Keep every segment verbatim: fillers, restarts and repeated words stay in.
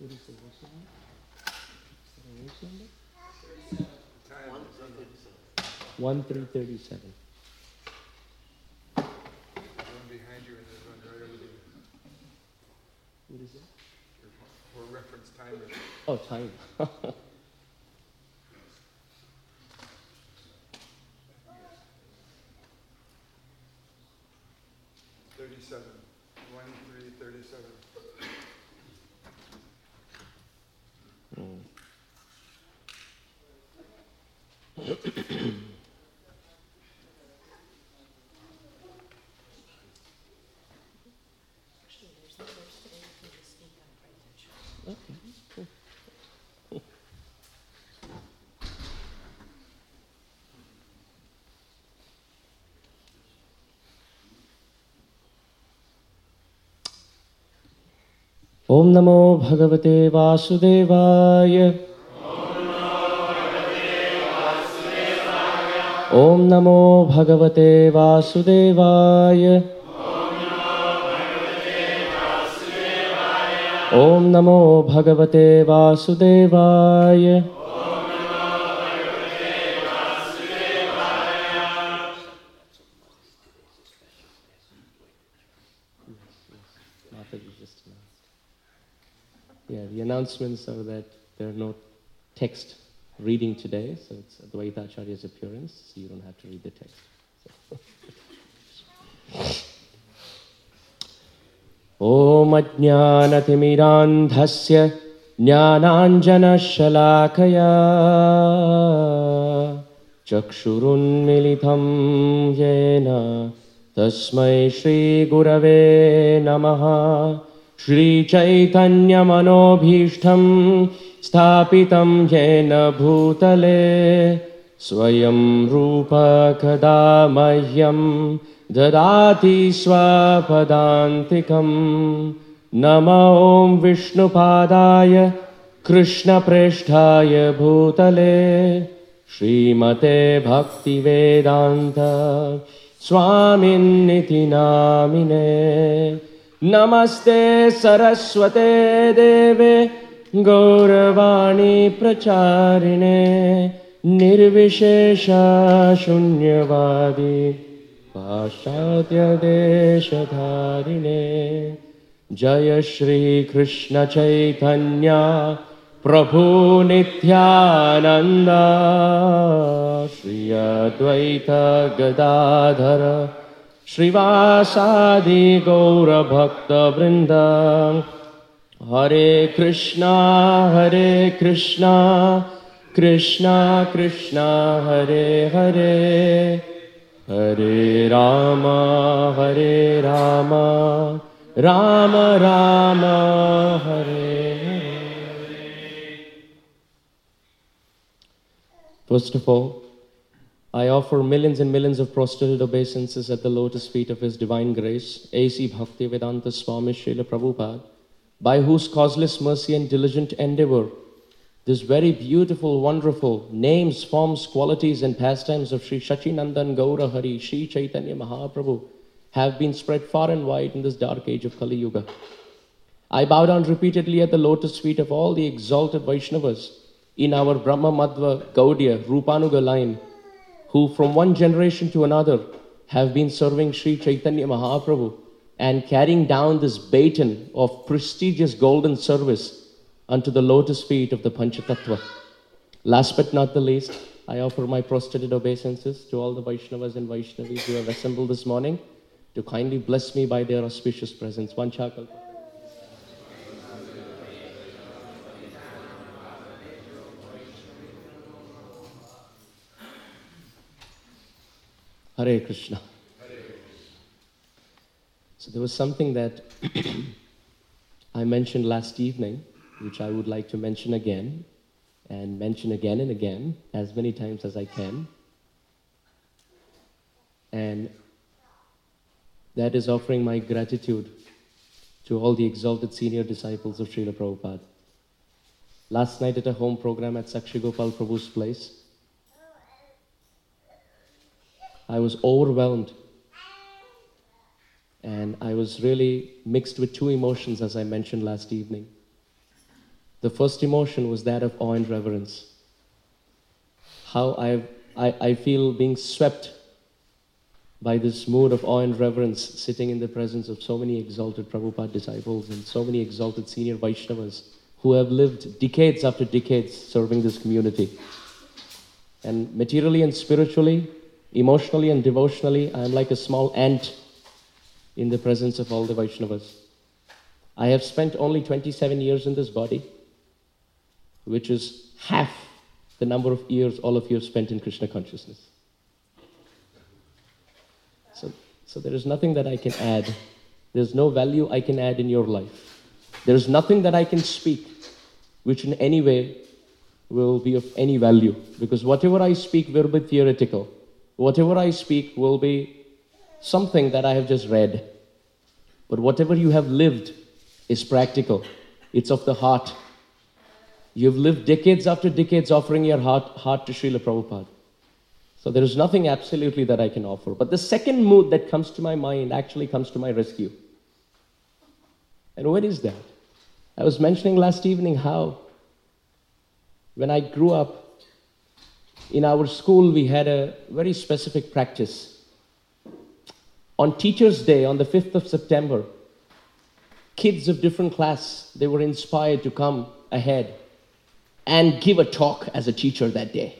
What is the verse number? Is there a verse number? one three thirty-seven. One behind you and there's one right over there. What is it? For reference timer. Oh, time. thirty-seven. one three thirty-seven. Mm. Om Namo Bhagavate Vasudevaya. Om Namo Bhagavate Vasudevaya. Om Namo Bhagavate Vasudevaya. Yeah, the announcements are that there are no text reading today, so it's Advaita Acharya's appearance, so you don't have to read the text. Om Ajnanathimiranthasya Jnananjanashalakaya Chakshurunmilitam Yena Tasmai Shri Gurave Namaha Shri Chaitanya Manobhishtam Sthapitam Yena Bhutale Swayam Rupa Kada Mahyam Dadati Swapadantikam Nama Om Vishnupadaya Krishna Presthaya Bhutale Srimate Bhakti Vedanta Swamin Niti Namine Namaste Saraswate Deve Gauravani Pracharine Nirvishesha Shunyavadi Paschatya Deshadharine Jaya Shri Krishna Chaitanya Prabhu Nityananda Shri Advaita Gadadhara Shrivasadi Gaura Bhakta Vrinda Hare Krishna Hare Krishna Krishna Krishna Hare Hare Hare Rama Hare Rama Rama Rama Hare Hare. First of all, I offer millions and millions of prostrated obeisances at the lotus feet of His Divine Grace, A C Bhaktivedanta Swami Srila Prabhupada, by whose causeless mercy and diligent endeavor this very beautiful, wonderful names, forms, qualities, and pastimes of Sri Shachinandan Gaura Hari, Sri Chaitanya Mahaprabhu have been spread far and wide in this dark age of Kali Yuga. I bow down repeatedly at the lotus feet of all the exalted Vaishnavas in our Brahma Madhva Gaudiya Rupanuga line, who from one generation to another have been serving Sri Chaitanya Mahaprabhu and carrying down this baton of prestigious golden service unto the lotus feet of the Panchatattva. Last but not the least, I offer my prostrated obeisances to all the Vaishnavas and Vaishnavis who have assembled this morning to kindly bless me by their auspicious presence. Vanchakalpa. Hare Krishna. So there was something that I mentioned last evening, which I would like to mention again, and mention again and again, as many times as I can. And that is offering my gratitude to all the exalted senior disciples of Srila Prabhupada. Last night at a home program at Sakshi Gopal Prabhu's place, I was overwhelmed and I was really mixed with two emotions, as I mentioned last evening. The first emotion was that of awe and reverence. How I, I, I feel being swept by this mood of awe and reverence, sitting in the presence of so many exalted Prabhupada disciples and so many exalted senior Vaishnavas who have lived decades after decades serving this community. And materially and spiritually, emotionally and devotionally, I am like a small ant in the presence of all the Vaishnavas. I have spent only twenty-seven years in this body, which is half the number of years all of you have spent in Krishna consciousness. So, so there is nothing that I can add. There's no value I can add in your life. There's nothing that I can speak which in any way will be of any value. Because whatever I speak will be theoretical. Whatever I speak will be something that I have just read. But whatever you have lived is practical. It's of the heart. You've lived decades after decades offering your heart, heart to Srila Prabhupada. So there is nothing absolutely that I can offer. But the second mood that comes to my mind actually comes to my rescue. And what is that? I was mentioning last evening how when I grew up, in our school we had a very specific practice. On Teachers' Day, on the fifth of September, kids of different class, they were inspired to come ahead and give a talk as a teacher that day.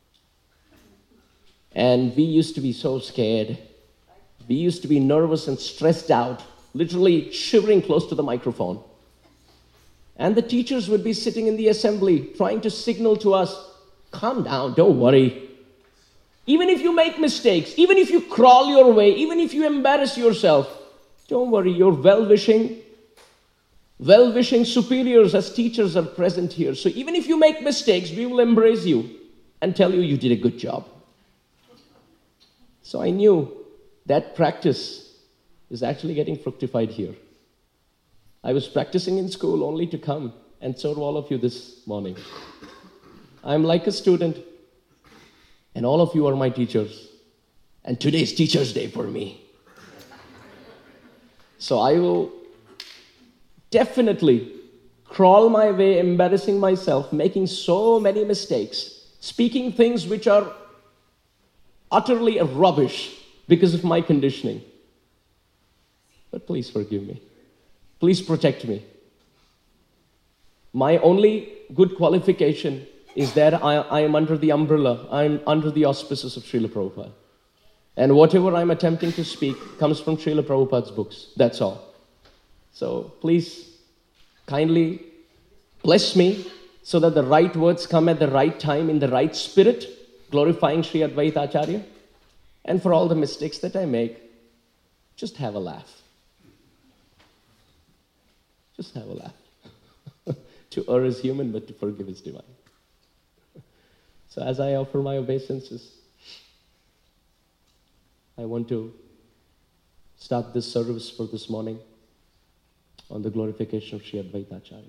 And we used to be so scared. We used to be nervous and stressed out, literally shivering close to the microphone. And the teachers would be sitting in the assembly trying to signal to us, calm down, don't worry. Even if you make mistakes, even if you crawl your way, even if you embarrass yourself, don't worry, your well-wishing, well-wishing superiors as teachers are present here. So even if you make mistakes, we will embrace you and tell you you did a good job. So I knew that practice is actually getting fructified here. I was practicing in school only to come and serve all of you this morning. I'm like a student, and all of you are my teachers. And today is Teacher's Day for me. So I will definitely crawl my way, embarrassing myself, making so many mistakes, speaking things which are utterly rubbish because of my conditioning. But please forgive me. Please protect me. My only good qualification is that I, I am under the umbrella, I am under the auspices of Srila Prabhupada. And whatever I'm attempting to speak comes from Srila Prabhupada's books. That's all. So please kindly bless me so that the right words come at the right time in the right spirit, glorifying Sri Advaita Acharya. And for all the mistakes that I make, just have a laugh. Just have a laugh. To err is human, but to forgive is divine. So as I offer my obeisances, I want to start this service for this morning on the glorification of Sri Advaita Acharya.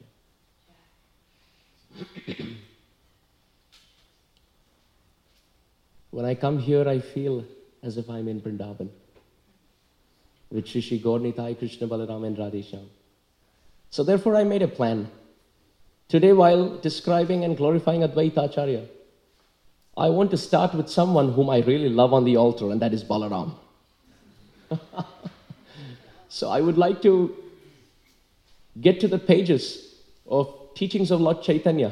When I come here, I feel as if I'm in Vrindavan with Shri Shri Gaur Nitai, Krishna Balaram and Radhesham. So therefore I made a plan. Today, while describing and glorifying Advaita Acharya, I want to start with someone whom I really love on the altar, and that is Balaram. So I would like to get to the pages of Teachings of Lord Chaitanya,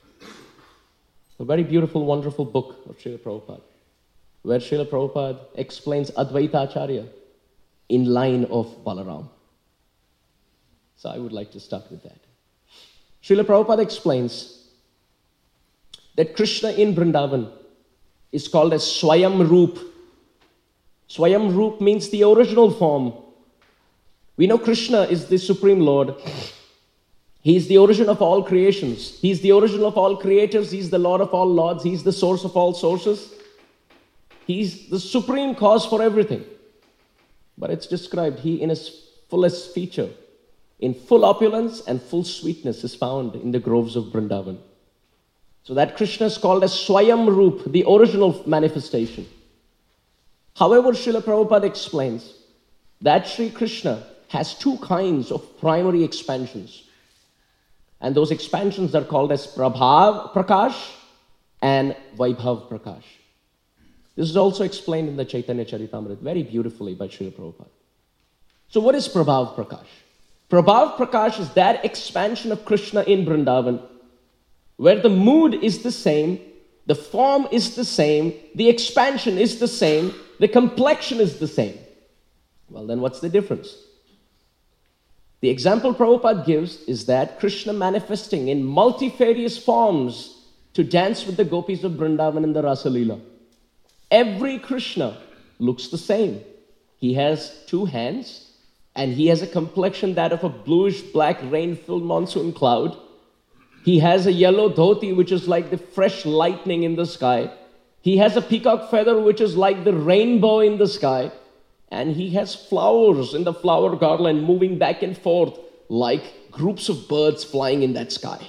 a very beautiful, wonderful book of Srila Prabhupada, where Srila Prabhupada explains Advaita Acharya in line of Balaram. So I would like to start with that. Srila Prabhupada explains that Krishna in Vrindavan is called as Swayam Roop. Swayam Roop means the original form. We know Krishna is the Supreme Lord. He is the origin of all creations. He is the origin of all creators. He is the Lord of all lords. He is the source of all sources. He is the supreme cause for everything. But it's described, he in his fullest feature, in full opulence and full sweetness, is found in the groves of Vrindavan. So that Krishna is called as Swayam Roop, the original manifestation. However, Srila Prabhupada explains that Sri Krishna has two kinds of primary expansions. And those expansions are called as Prabhav Prakash and Vaibhav Prakash. This is also explained in the Chaitanya Charitamrita very beautifully by Srila Prabhupada. So what is Prabhav Prakash? Prabhav Prakash is that expansion of Krishna in Vrindavan where the mood is the same, the form is the same, the expansion is the same, the complexion is the same. Well, then what's the difference? The example Prabhupada gives is that Krishna manifesting in multifarious forms to dance with the gopis of Vrindavan in the Rasa Leela. Every Krishna looks the same. He has two hands and he has a complexion that of a bluish black rain-filled monsoon cloud. He has a yellow dhoti which is like the fresh lightning in the sky. He has a peacock feather which is like the rainbow in the sky. And he has flowers in the flower garland moving back and forth like groups of birds flying in that sky.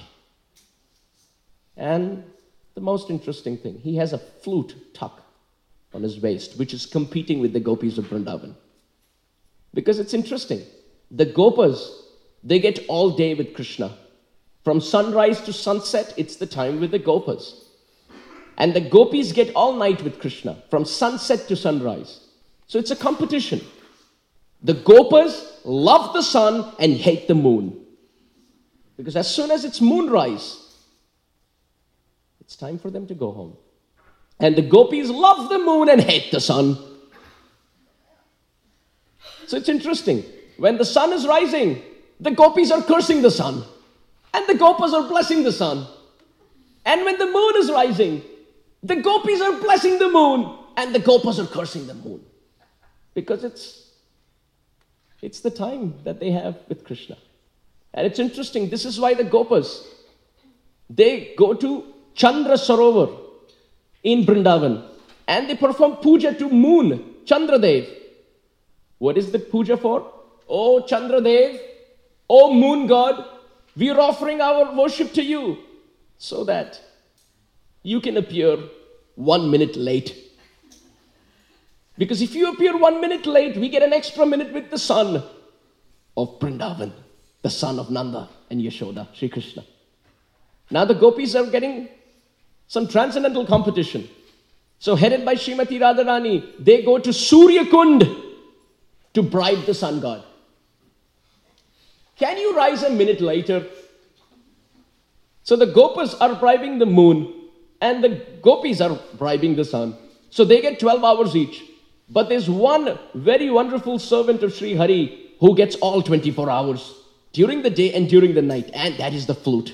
And the most interesting thing, he has a flute tuck on his waist which is competing with the gopis of Vrindavan. Because it's interesting, the gopas, they get all day with Krishna. From sunrise to sunset, it's the time with the gopas. And the gopis get all night with Krishna, from sunset to sunrise. So it's a competition. The gopas love the sun and hate the moon. Because as soon as it's moonrise, it's time for them to go home. And the gopis love the moon and hate the sun. So it's interesting. When the sun is rising, the gopis are cursing the sun. And the gopas are blessing the sun. And when the moon is rising, the gopis are blessing the moon. And the gopas are cursing the moon. Because it's, it's the time that they have with Krishna. And it's interesting, this is why the gopas, they go to Chandra Sarovar in Vrindavan and they perform puja to moon, Chandradev. What is the puja for? Oh Chandradev, oh moon god, we are offering our worship to you so that you can appear one minute late. Because if you appear one minute late, we get an extra minute with the son of Vrindavan, the son of Nanda and Yashoda, Sri Krishna. Now the gopis are getting some transcendental competition. So headed by Srimati Radharani, they go to Surya Kund to bribe the sun god. Can you rise a minute later? So the gopas are bribing the moon and the gopis are bribing the sun. So they get twelve hours each. But there's one very wonderful servant of Sri Hari who gets all twenty-four hours during the day and during the night, and that is the flute.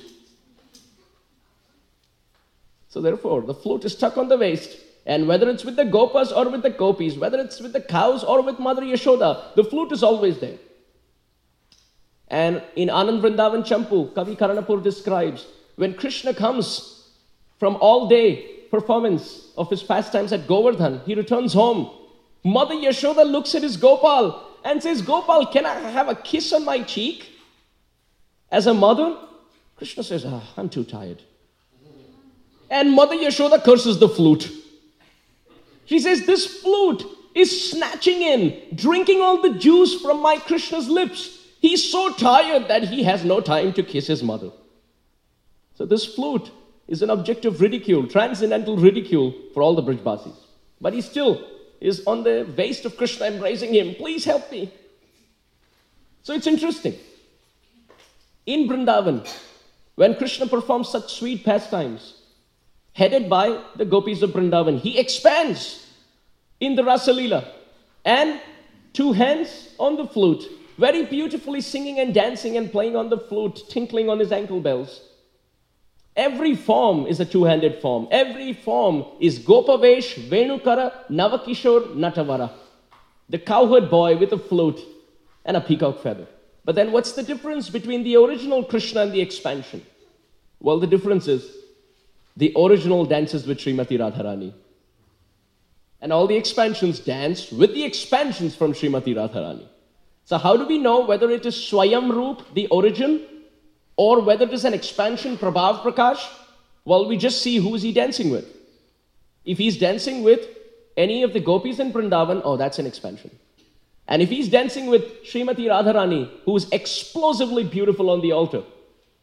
So therefore, the flute is stuck on the waist, and whether it's with the gopas or with the gopis, whether it's with the cows or with Mother Yashoda, the flute is always there. And in Anand Vrindavan Champu, Kavi Karanapur describes, when Krishna comes from all day performance of his pastimes at Govardhan, he returns home. Mother Yashoda looks at his Gopal and says, Gopal, can I have a kiss on my cheek? As a mother, Krishna says, ah, I'm too tired. And Mother Yashoda curses the flute. She says, this flute is snatching in, drinking all the juice from my Krishna's lips. He's so tired that he has no time to kiss his mother. So this flute is an object of ridicule, transcendental ridicule for all the Brijbasis. But he still is on the waist of Krishna embracing him. Please help me. So it's interesting. In Vrindavan, when Krishna performs such sweet pastimes, headed by the gopis of Vrindavan, he expands in the Rasa Leela and two hands on the flute, very beautifully singing and dancing and playing on the flute, tinkling on his ankle bells. Every form is a two-handed form. Every form is Gopavesh, Venukara, Navakishore, Natavara. The cowherd boy with a flute and a peacock feather. But then what's the difference between the original Krishna and the expansion? Well, the difference is the original dances with Srimati Radharani. And all the expansions dance with the expansions from Srimati Radharani. So how do we know whether it is Swayam Roop, the origin, or whether it is an expansion, Prabhav Prakash? Well, we just see who is he dancing with. If he's dancing with any of the gopis in Vrindavan, oh, that's an expansion. And if he's dancing with Srimati Radharani, who is explosively beautiful on the altar,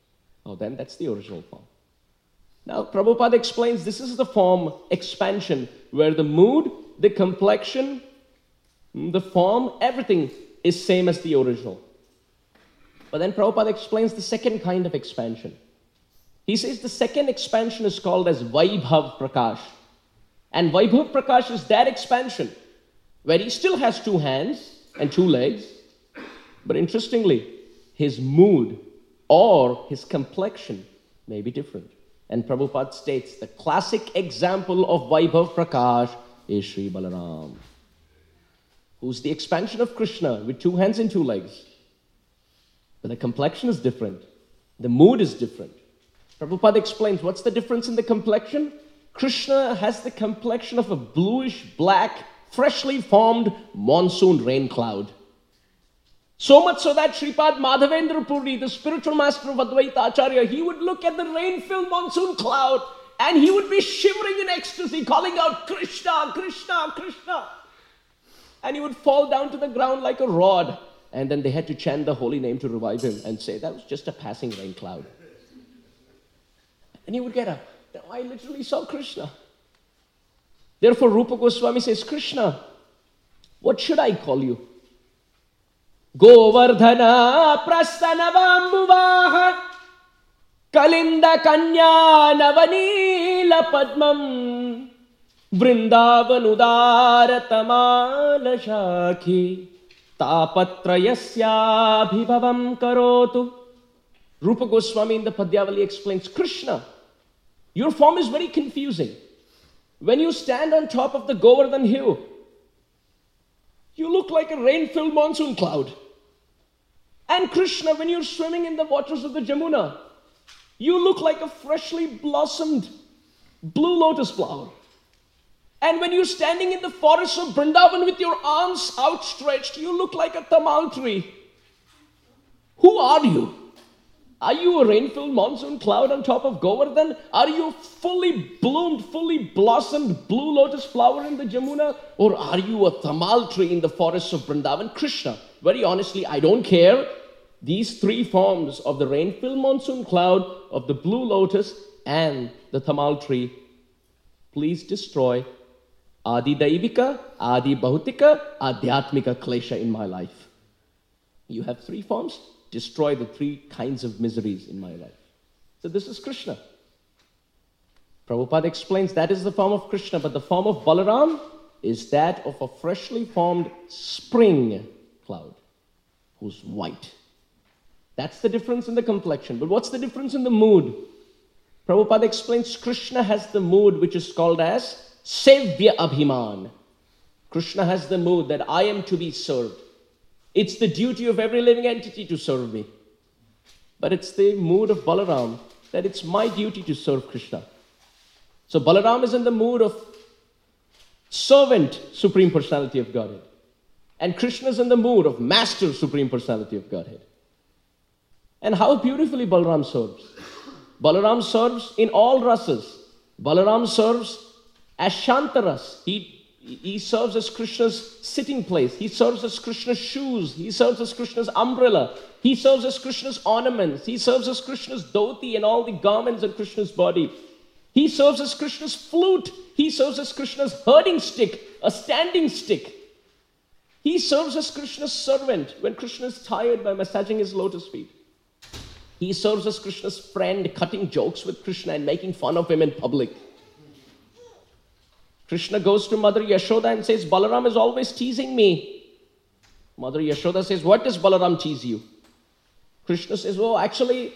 Oh, then that's the original form. Now, Prabhupada explains this is the form expansion where the mood, the complexion, the form, everything is same as the original. But then Prabhupada explains the second kind of expansion. He says the second expansion is called as Vaibhav Prakash. And Vaibhav Prakash is that expansion where he still has two hands and two legs. But interestingly, his mood or his complexion may be different. And Prabhupada states the classic example of Vaibhav Prakash is Sri Balaram, who's the expansion of Krishna with two hands and two legs. But the complexion is different. The mood is different. Prabhupada explains what's the difference in the complexion? Krishna has the complexion of a bluish, black, freshly formed monsoon rain cloud. So much so that Sripad Madhavendra Puri, the spiritual master of Advaita Acharya, he would look at the rain-filled monsoon cloud and he would be shivering in ecstasy, calling out, Krishna, Krishna, Krishna. And he would fall down to the ground like a rod. And then they had to chant the holy name to revive him and say, that was just a passing rain cloud. And he would get up. Now, I literally saw Krishna. Therefore, Rupa Goswami says, Krishna, what should I call you? Govardhana Prastanavambuvaha Kalinda Kanya Navanila Padmam Vrindavanudara Tamala Shakhi Tapatrayasya Bhivavam Karotu. Rupa Goswami in the Padyavali explains, Krishna, your form is very confusing. When you stand on top of the Govardhan hill, you look like a rain-filled monsoon cloud. And Krishna, when you're swimming in the waters of the Jamuna, you look like a freshly blossomed blue lotus flower. And when you're standing in the forests of Vrindavan with your arms outstretched, you look like a tamal tree. Who are you? Are you a rain-filled monsoon cloud on top of Govardhan? Are you a fully bloomed, fully blossomed blue lotus flower in the Jamuna? Or are you a tamal tree in the forests of Vrindavan? Krishna, very honestly, I don't care. These three forms of the rain-filled monsoon cloud, of the blue lotus, and the tamal tree, please destroy Adi Daivika, Adi Bhautika, Adhyatmika Klesha in my life. You have three forms? Destroy the three kinds of miseries in my life. So this is Krishna. Prabhupada explains that is the form of Krishna, but the form of Balaram is that of a freshly formed spring cloud who's white. That's the difference in the complexion. But what's the difference in the mood? Prabhupada explains Krishna has the mood which is called as Sevya Abhiman. Krishna has the mood that I am to be served. It's the duty of every living entity to serve me. But it's the mood of Balaram that it's my duty to serve Krishna. So Balaram is in the mood of servant, Supreme Personality of Godhead. And Krishna is in the mood of master, Supreme Personality of Godhead. And how beautifully Balaram serves. Balaram serves in all rasas. Balaram serves as Shantaras. He, he serves as Krishna's sitting place. He serves as Krishna's shoes. He serves as Krishna's umbrella. He serves as Krishna's ornaments. He serves as Krishna's dhoti and all the garments on Krishna's body. He serves as Krishna's flute. He serves as Krishna's herding stick, a standing stick. He serves as Krishna's servant when Krishna is tired by massaging his lotus feet. He serves as Krishna's friend, cutting jokes with Krishna and making fun of him in public. Krishna goes to Mother Yashoda and says, Balaram is always teasing me. Mother Yashoda says, what does Balaram tease you? Krishna says, oh, actually,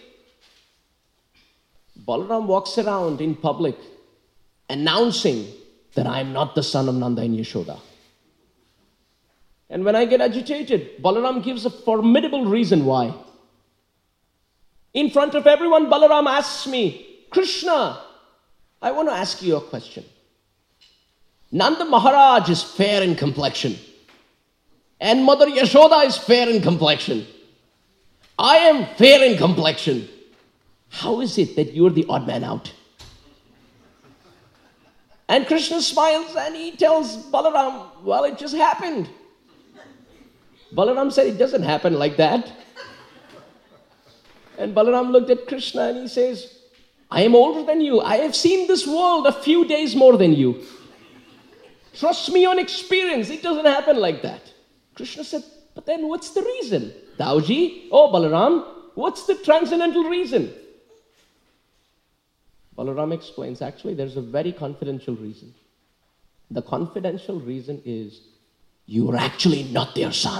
Balaram walks around in public announcing that I am not the son of Nanda and Yashoda. And when I get agitated, Balaram gives a formidable reason why. In front of everyone, Balaram asks me, Krishna, I want to ask you a question. Nanda Maharaj is fair in complexion, and Mother Yashoda is fair in complexion. I am fair in complexion. How is it that you're the odd man out? And Krishna smiles and he tells Balaram, well, it just happened. Balaram said, it doesn't happen like that. And And Balaram looked at Krishna and he says, I am older than you. I have seen this world a few days more than you. Trust me on experience. It doesn't happen like that. Krishna said, but then what's the reason? Dauji, oh Balaram, what's the transcendental reason? Balaram explains, actually there's a very confidential reason. The confidential reason is, you are actually not their son.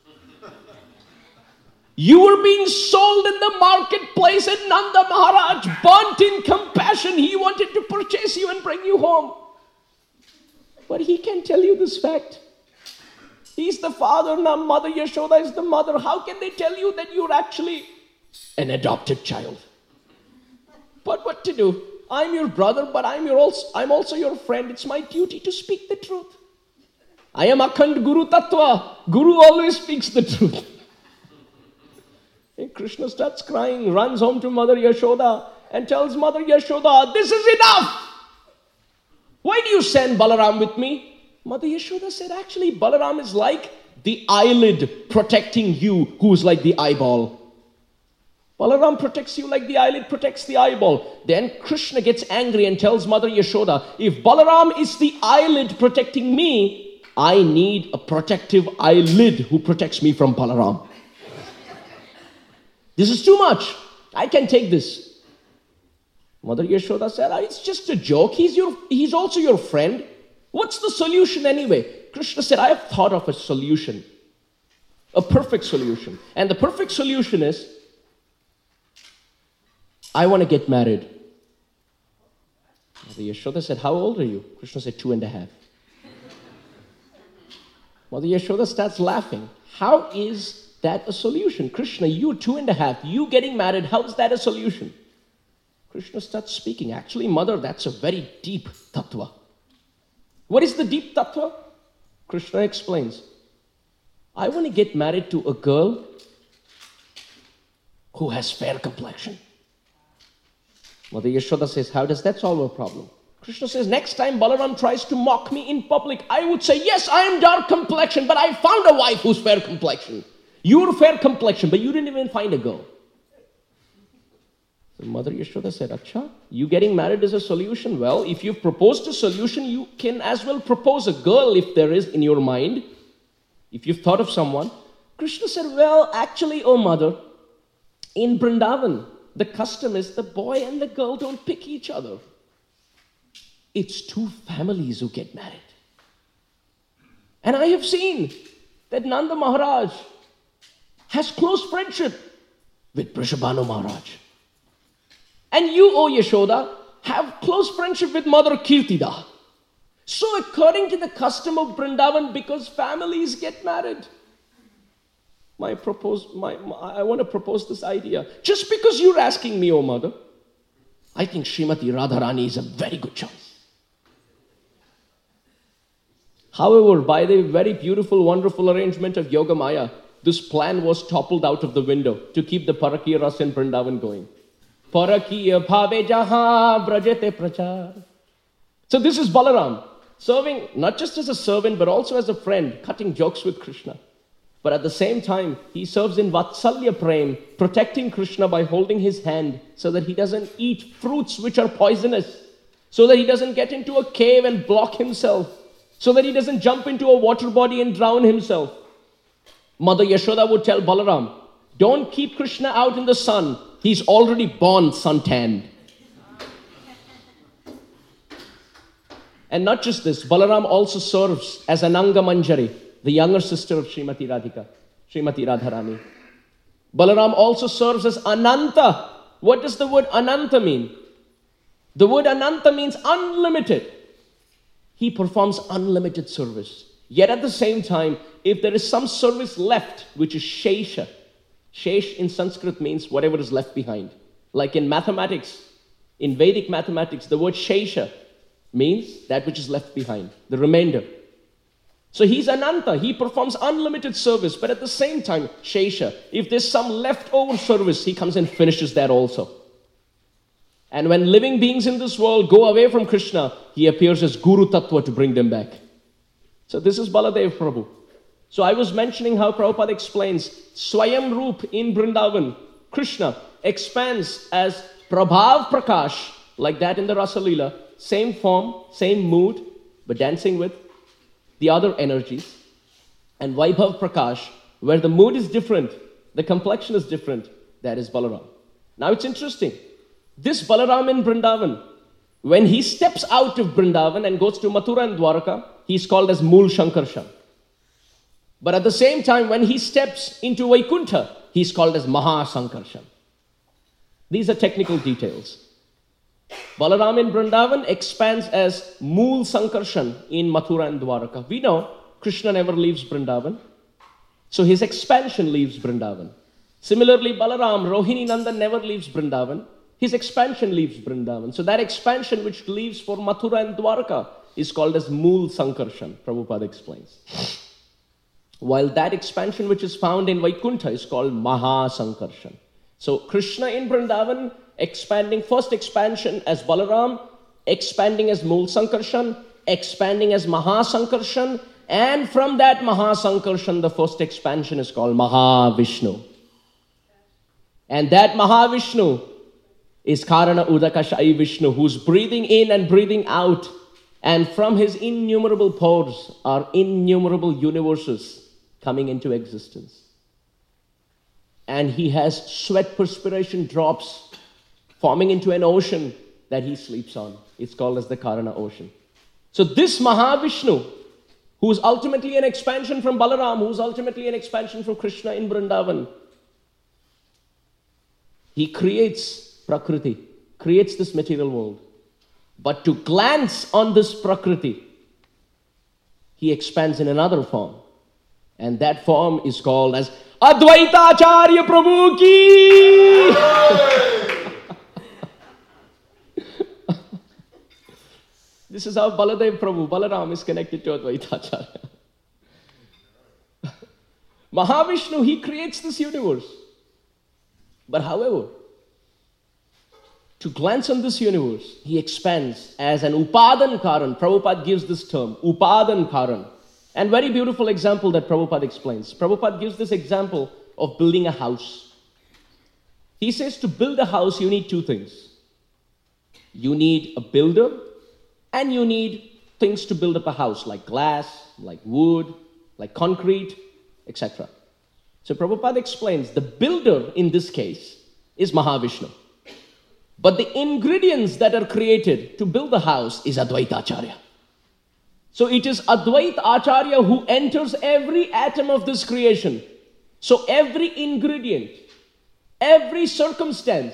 You were being sold in the marketplace and Nanda Maharaj, burnt in compassion, he wanted to purchase you and bring you home. But he can tell you this fact. He's the father, now Mother Yashoda is the mother. How can they tell you that you're actually an adopted child? But what to do? I'm your brother, but I'm, your also, I'm also your friend. It's my duty to speak the truth. I am Akhand Guru Tattva. Guru always speaks the truth. And Krishna starts crying, runs home to Mother Yashoda and tells Mother Yashoda, this is enough. Why do you send Balaram with me? Mother Yashoda said, actually, Balaram is like the eyelid protecting you, who's like the eyeball. Balaram protects you like the eyelid protects the eyeball. Then Krishna gets angry and tells Mother Yashoda, if Balaram is the eyelid protecting me, I need a protective eyelid who protects me from Balaram. This is too much. I can take this. Mother Yashoda said, it's just a joke. He's, your, he's also your friend. What's the solution anyway? Krishna said, I have thought of a solution. A perfect solution. And the perfect solution is, I want to get married. Mother Yashoda said, how old are you? Krishna said, two and a half. Mother Yashoda starts laughing. How is that a solution? Krishna, you two and a half, you getting married, how is that a solution? Krishna starts speaking. Actually, Mother, that's a very deep tattva. What is the deep tattva? Krishna explains. I want to get married to a girl who has fair complexion. Mother Yashoda says, how does that solve a problem? Krishna says, next time Balaram tries to mock me in public, I would say, yes, I am dark complexion, but I found a wife who's fair complexion. You're fair complexion, but you didn't even find a girl. So Mother Yashoda said, Acha, you getting married is a solution? Well, if you've proposed a solution, you can as well propose a girl if there is in your mind. If you've thought of someone. Krishna said, well, actually, oh Mother, in Vrindavan, the custom is the boy and the girl don't pick each other. It's two families who get married. And I have seen that Nanda Maharaj has close friendship with Vrishabhanu Maharaj. And you, O Yashoda, have close friendship with Mother Kirtida. So according to the custom of Vrindavan, because families get married, my propose, my, my, I want to propose this idea. Just because you're asking me, O Mother, I think Srimati Radharani is a very good choice. However, by the very beautiful, wonderful arrangement of Yoga Maya, this plan was toppled out of the window to keep the Parakiya Ras in Vrindavan going. Parakiya bhave jaha brajete prachar. So this is Balaram, serving not just as a servant, but also as a friend, cutting jokes with Krishna. But at the same time, he serves in Vatsalya Prem, protecting Krishna by holding his hand so that he doesn't eat fruits which are poisonous, so that he doesn't get into a cave and block himself, so that he doesn't jump into a water body and drown himself. Mother Yashoda would tell Balaram, don't keep Krishna out in the sun. He's already born suntanned. And not just this, Balaram also serves as Ananga Manjari, the younger sister of Srimati Radhika, Srimati Radharani. Balaram also serves as Ananta. What does the word Ananta mean? The word Ananta means unlimited. He performs unlimited service. Yet at the same time, if there is some service left, which is Shesha, Shesh in Sanskrit means whatever is left behind. Like in mathematics, in Vedic mathematics, the word Shesha means that which is left behind, the remainder. So he's Ananta, he performs unlimited service, but at the same time, Shesha, if there's some leftover service, he comes and finishes that also. And when living beings in this world go away from Krishna, he appears as Guru Tattva to bring them back. So this is Baladev Prabhu. So I was mentioning how Prabhupada explains Swayam Roop in Vrindavan Krishna expands as Prabhav Prakash, like that in the Rasa Leela, same form, same mood, but dancing with the other energies. And Vaibhav Prakash, where the mood is different, the complexion is different, that is Balaram. Now it's interesting. This Balaram in Vrindavan, when he steps out of Vrindavan and goes to Mathura and Dwaraka, he's called as Mool Shankarshan. But at the same time, when he steps into Vaikuntha, he's called as Maha Sankarshan. These are technical details. Balaram in Vrindavan expands as Mool Sankarshan in Mathura and Dwaraka. We know Krishna never leaves Vrindavan, so his expansion leaves Vrindavan. Similarly, Balaram, Rohini Nandan never leaves Vrindavan. His expansion leaves Vrindavan. So that expansion which leaves for Mathura and Dwaraka is called as Mool Sankarshan, Prabhupada explains. While that expansion which is found in Vaikuntha is called Maha Sankarshan. So Krishna in Vrindavan, expanding, first expansion as Balaram, expanding as Mool Sankarshan, expanding as Maha Sankarshan, and from that Maha Sankarshan, the first expansion is called Mahavishnu. And that Mahavishnu is Karana Udaka Shai Vishnu, who's breathing in and breathing out. And from his innumerable pores are innumerable universes coming into existence. And he has sweat perspiration drops forming into an ocean that he sleeps on. It's called as the Karana ocean. So this Mahavishnu, who is ultimately an expansion from Balaram, who is ultimately an expansion from Krishna in Vrindavan, he creates Prakriti, creates this material world. But to glance on this Prakriti, he expands in another form. And that form is called as Advaita Acharya Prabhu Ki! This is how Baladev Prabhu, Balaram, is connected to Advaita Acharya. Mahavishnu, he creates this universe. But however, to glance on this universe, he expands as an Upadan Karan. Prabhupada gives this term, Upadan Karan. And very beautiful example that Prabhupada explains. Prabhupada gives this example of building a house. He says to build a house, you need two things. You need a builder, and you need things to build up a house, like glass, like wood, like concrete, et cetera. So Prabhupada explains the builder in this case is Mahavishnu. But the ingredients that are created to build the house is Advaita Acharya. So it is Advaita Acharya who enters every atom of this creation. So every ingredient, every circumstance,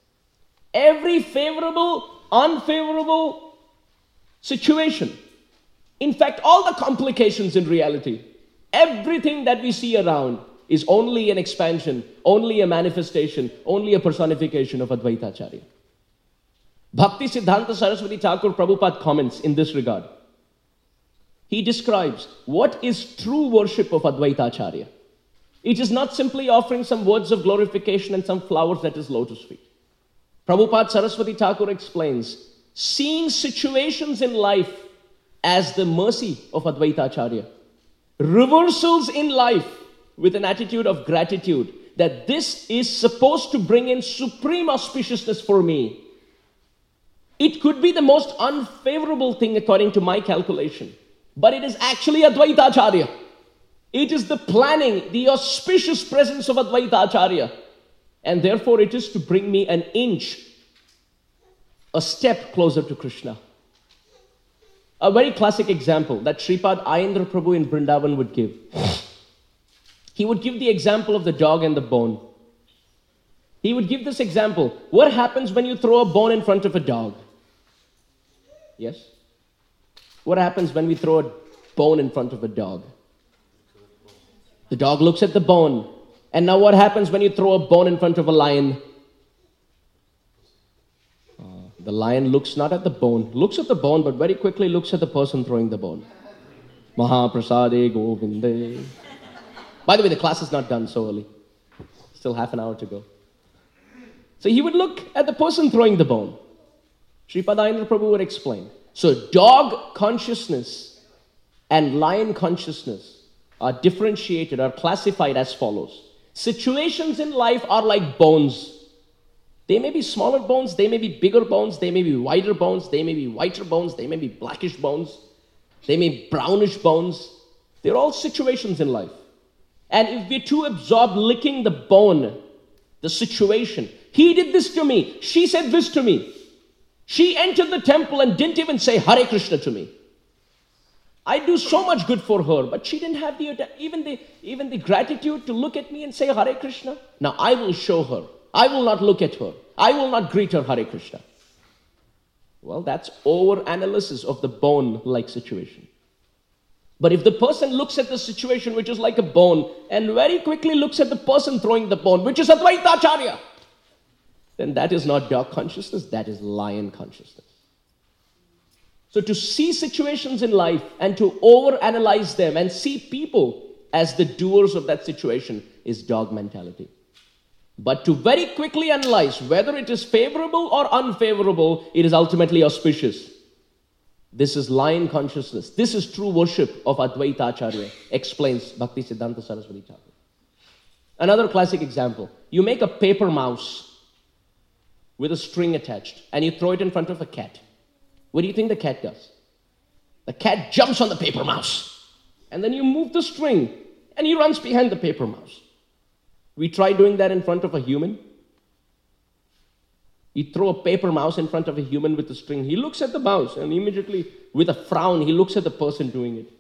every favorable, unfavorable situation, in fact, all the complications in reality, everything that we see around is only an expansion, only a manifestation, only a personification of Advaita Acharya. Bhakti Siddhanta Saraswati Thakur Prabhupada comments in this regard. He describes what is true worship of Advaita Acharya. It is not simply offering some words of glorification and some flowers at his lotus feet. Prabhupada Saraswati Thakur explains, seeing situations in life as the mercy of Advaita Acharya, reversals in life with an attitude of gratitude that this is supposed to bring in supreme auspiciousness for me. It could be the most unfavorable thing according to my calculation, but it is actually Advaita Acharya. It is the planning, the auspicious presence of Advaita Acharya, and therefore it is to bring me an inch, a step closer to Krishna. A very classic example that Sripad Ayendra Prabhu in Vrindavan would give. He would give the example of the dog and the bone. He would give this example. What happens when you throw a bone in front of a dog? Yes? What happens when we throw a bone in front of a dog? The dog looks at the bone. And now what happens when you throw a bone in front of a lion? Uh, the lion looks not at the bone, looks at the bone, but very quickly looks at the person throwing the bone. Mahaprasade Govinde. By the way, the class is not done so early. Still half an hour to go. So he would look at the person throwing the bone. Sripad Ayendra Prabhu would explain. So dog consciousness and lion consciousness are differentiated, are classified as follows. Situations in life are like bones. They may be smaller bones, they may be bigger bones, they may be wider bones, they may be whiter bones, they may be blackish bones, they may be brownish bones. They're all situations in life. And if we're too absorbed licking the bone, the situation, he did this to me, she said this to me, she entered the temple and didn't even say Hare Krishna to me. I do so much good for her, but she didn't have the even the even the gratitude to look at me and say Hare Krishna. Now I will show her. I will not look at her. I will not greet her Hare Krishna. Well, that's over-analysis of the bone-like situation. But if the person looks at the situation which is like a bone and very quickly looks at the person throwing the bone, which is Advaita Acharya, then that is not dog consciousness, that is lion consciousness. So to see situations in life and to over-analyze them and see people as the doers of that situation is dog mentality. But to very quickly analyze whether it is favorable or unfavorable, it is ultimately auspicious. This is lion consciousness. This is true worship of Advaita Acharya, explains Bhaktisiddhanta Saraswati Thakur. Another classic example. You make a paper mouse with a string attached and you throw it in front of a cat. What do you think the cat does? The cat jumps on the paper mouse. And then you move the string and he runs behind the paper mouse. We try doing that in front of a human. You throw a paper mouse in front of a human with a string. He looks at the mouse and immediately, with a frown, he looks at the person doing it.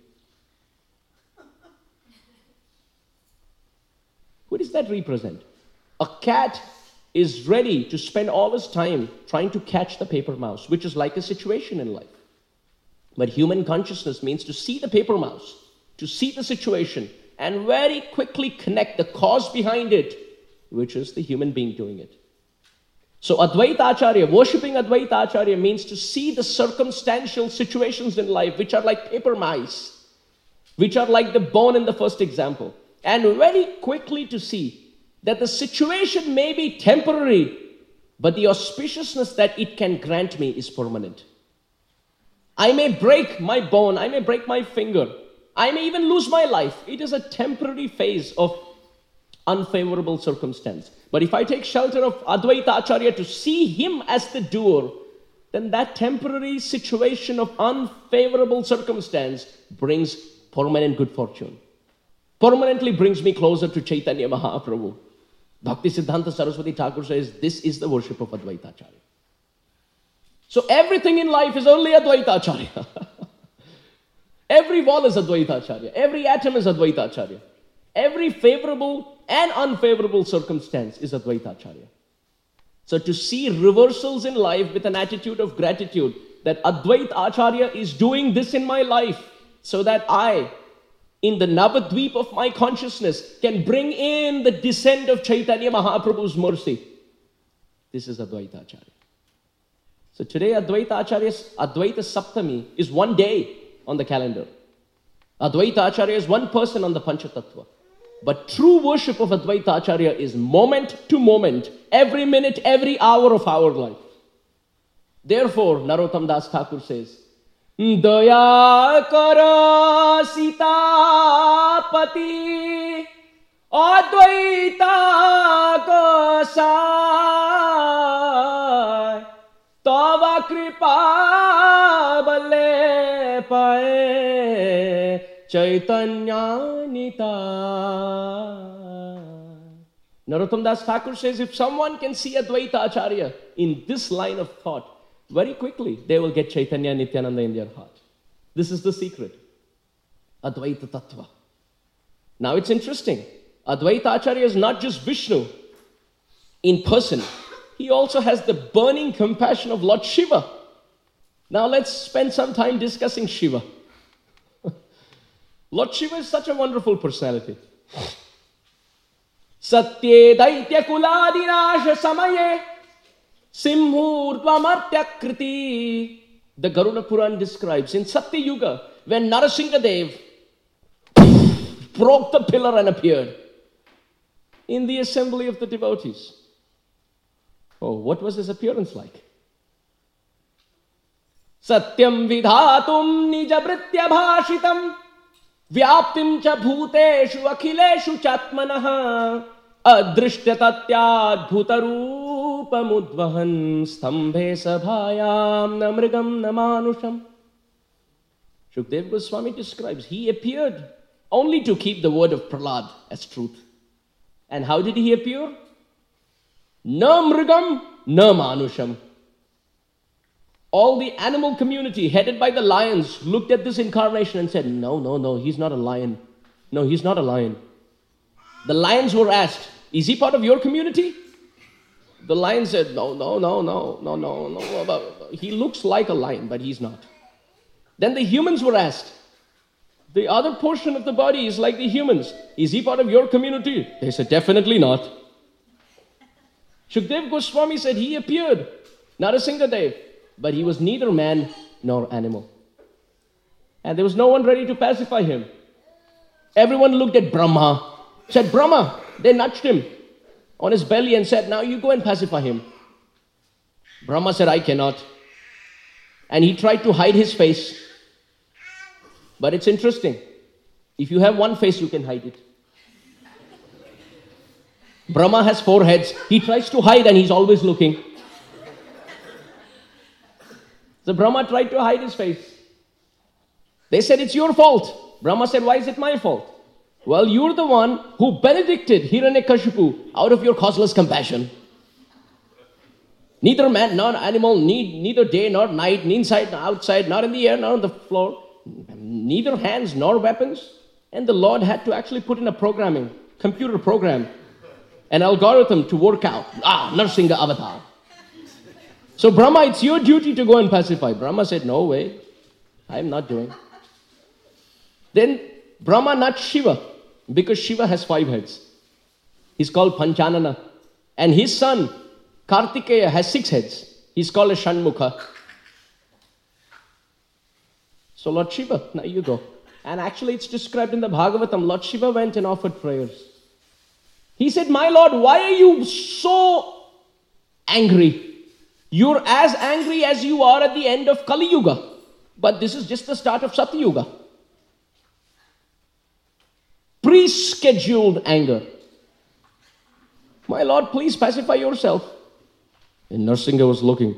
What does that represent? A cat is ready to spend all his time trying to catch the paper mouse, which is like a situation in life. But human consciousness means to see the paper mouse, to see the situation, and very quickly connect the cause behind it, which is the human being doing it. So Advaita Acharya, worshipping Advaita Acharya means to see the circumstantial situations in life, which are like paper mice, which are like the bone in the first example, and very quickly to see that the situation may be temporary, but the auspiciousness that it can grant me is permanent. I may break my bone, I may break my finger, I may even lose my life. It is a temporary phase of unfavorable circumstance. But if I take shelter of Advaita Acharya to see him as the doer, then that temporary situation of unfavorable circumstance brings permanent good fortune. Permanently brings me closer to Chaitanya Mahaprabhu. Bhaktisiddhanta Saraswati Thakur says, this is the worship of Advaita Acharya. So everything in life is only Advaita Acharya. Every wall is Advaita Acharya. Every atom is Advaita Acharya. Every favorable and unfavorable circumstance is Advaita Acharya. So to see reversals in life with an attitude of gratitude that Advaita Acharya is doing this in my life so that I, in the Navadvip of my consciousness, can bring in the descent of Chaitanya Mahaprabhu's mercy. This is Advaita Acharya. So today Advaita Acharya's Advaita Saptami is one day on the calendar. Advaita Acharya is one person on the Panchatattva. But true worship of Advaita Acharya is moment to moment, every minute, every hour of our life. Therefore, Narottam Das Thakur says, Daya kara Sitapati Advaita kasai Tava kripa bale pae Chaitanya Nita. Narottam Das Thakur says, if someone can see Advaita Acharya in this line of thought, very quickly they will get Chaitanya Nityananda in their heart. This is the secret. Advaita Tattva. Now it's interesting. Advaita Acharya is not just Vishnu in person. He also has the burning compassion of Lord Shiva. Now let's spend some time discussing Shiva. Lord Shiva is such a wonderful personality. Satye daitya kuladinasha samaye simhurdvamartya kriti. The Garuda Puran describes in Satya Yuga when Narasimhadev broke the pillar and appeared in the assembly of the devotees. Oh, what was his appearance like? Satyam vidhatum nijabritya bhashitam Vyaptim cha bhuteshu akhileshu chatmanaha adrishtatatyaadbhutarupamudvahan stambhe sabhayam na mrigam na manusham. Shukdev Goswami describes, he appeared only to keep the word of Prahlad as truth. And how did he appear? Na mrigam, na manusham. All the animal community, headed by the lions, looked at this incarnation and said, no, no, no, he's not a lion. No, he's not a lion. The lions were asked, is he part of your community? The lion said, no, no, no, no, no, no, no. He looks like a lion, but he's not. Then the humans were asked, the other portion of the body is like the humans. Is he part of your community? They said, definitely not. Shukdev Goswami said he appeared, Narasimhadev, but he was neither man nor animal. And there was no one ready to pacify him. Everyone looked at Brahma, said, Brahma, they nudged him on his belly and said, now you go and pacify him. Brahma said, I cannot. And he tried to hide his face. But it's interesting. If you have one face, you can hide it. Brahma has four heads. He tries to hide and he's always looking. So Brahma tried to hide his face. They said, it's your fault. Brahma said, why is it my fault? Well, you're the one who benedicted Hiranyakashipu out of your causeless compassion. Neither man nor animal, need, neither day nor night, neither inside nor outside, not in the air nor on the floor, neither hands nor weapons. And the Lord had to actually put in a programming, computer program, an algorithm to work out. Ah, Narsingha avatar. So Brahma, it's your duty to go and pacify. Brahma said, no way, I'm not doing. Then Brahma nudged Shiva, because Shiva has five heads. He's called Panchanana. And his son, Kartikeya, has six heads. He's called a Shanmukha. So Lord Shiva, now you go. And actually it's described in the Bhagavatam, Lord Shiva went and offered prayers. He said, my Lord, why are you so angry? You're as angry as you are at the end of Kali Yuga. But this is just the start of Satya Yuga. Pre-scheduled anger. My Lord, please pacify yourself. And Narsingha was looking.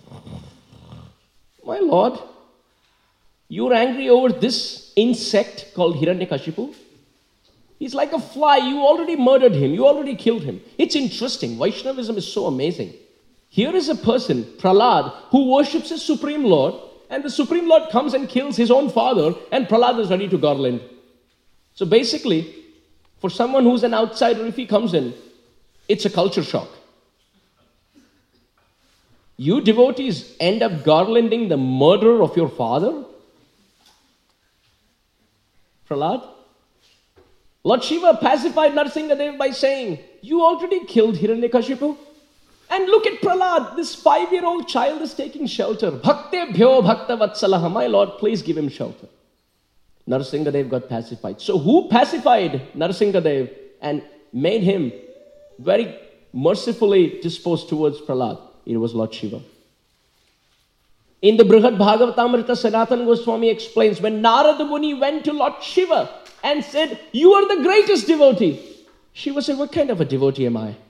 My Lord, you're angry over this insect called Hiranyakashipu? He's like a fly. You already murdered him. You already killed him. It's interesting. Vaishnavism is so amazing. Here is a person, Prahlad, who worships his Supreme Lord, and the Supreme Lord comes and kills his own father, and Prahlad is ready to garland. So basically, for someone who's an outsider, if he comes in, it's a culture shock. You devotees end up garlanding the murder of your father? Prahlad? Lord Shiva pacified Narasimhadev by saying, you already killed Hiranyakashipu. And look at Prahlad, this five-year-old child is taking shelter. Bhaktebhyo bhakta vatsalaha, my Lord, please give him shelter. Narasimhadev got pacified. So who pacified Narasimhadev and made him very mercifully disposed towards Prahlad? It was Lord Shiva. In the Brihad Bhagavatamrita, Sanatana Goswami explains, when Narada Muni went to Lord Shiva and said, you are the greatest devotee. Shiva said, what kind of a devotee am I?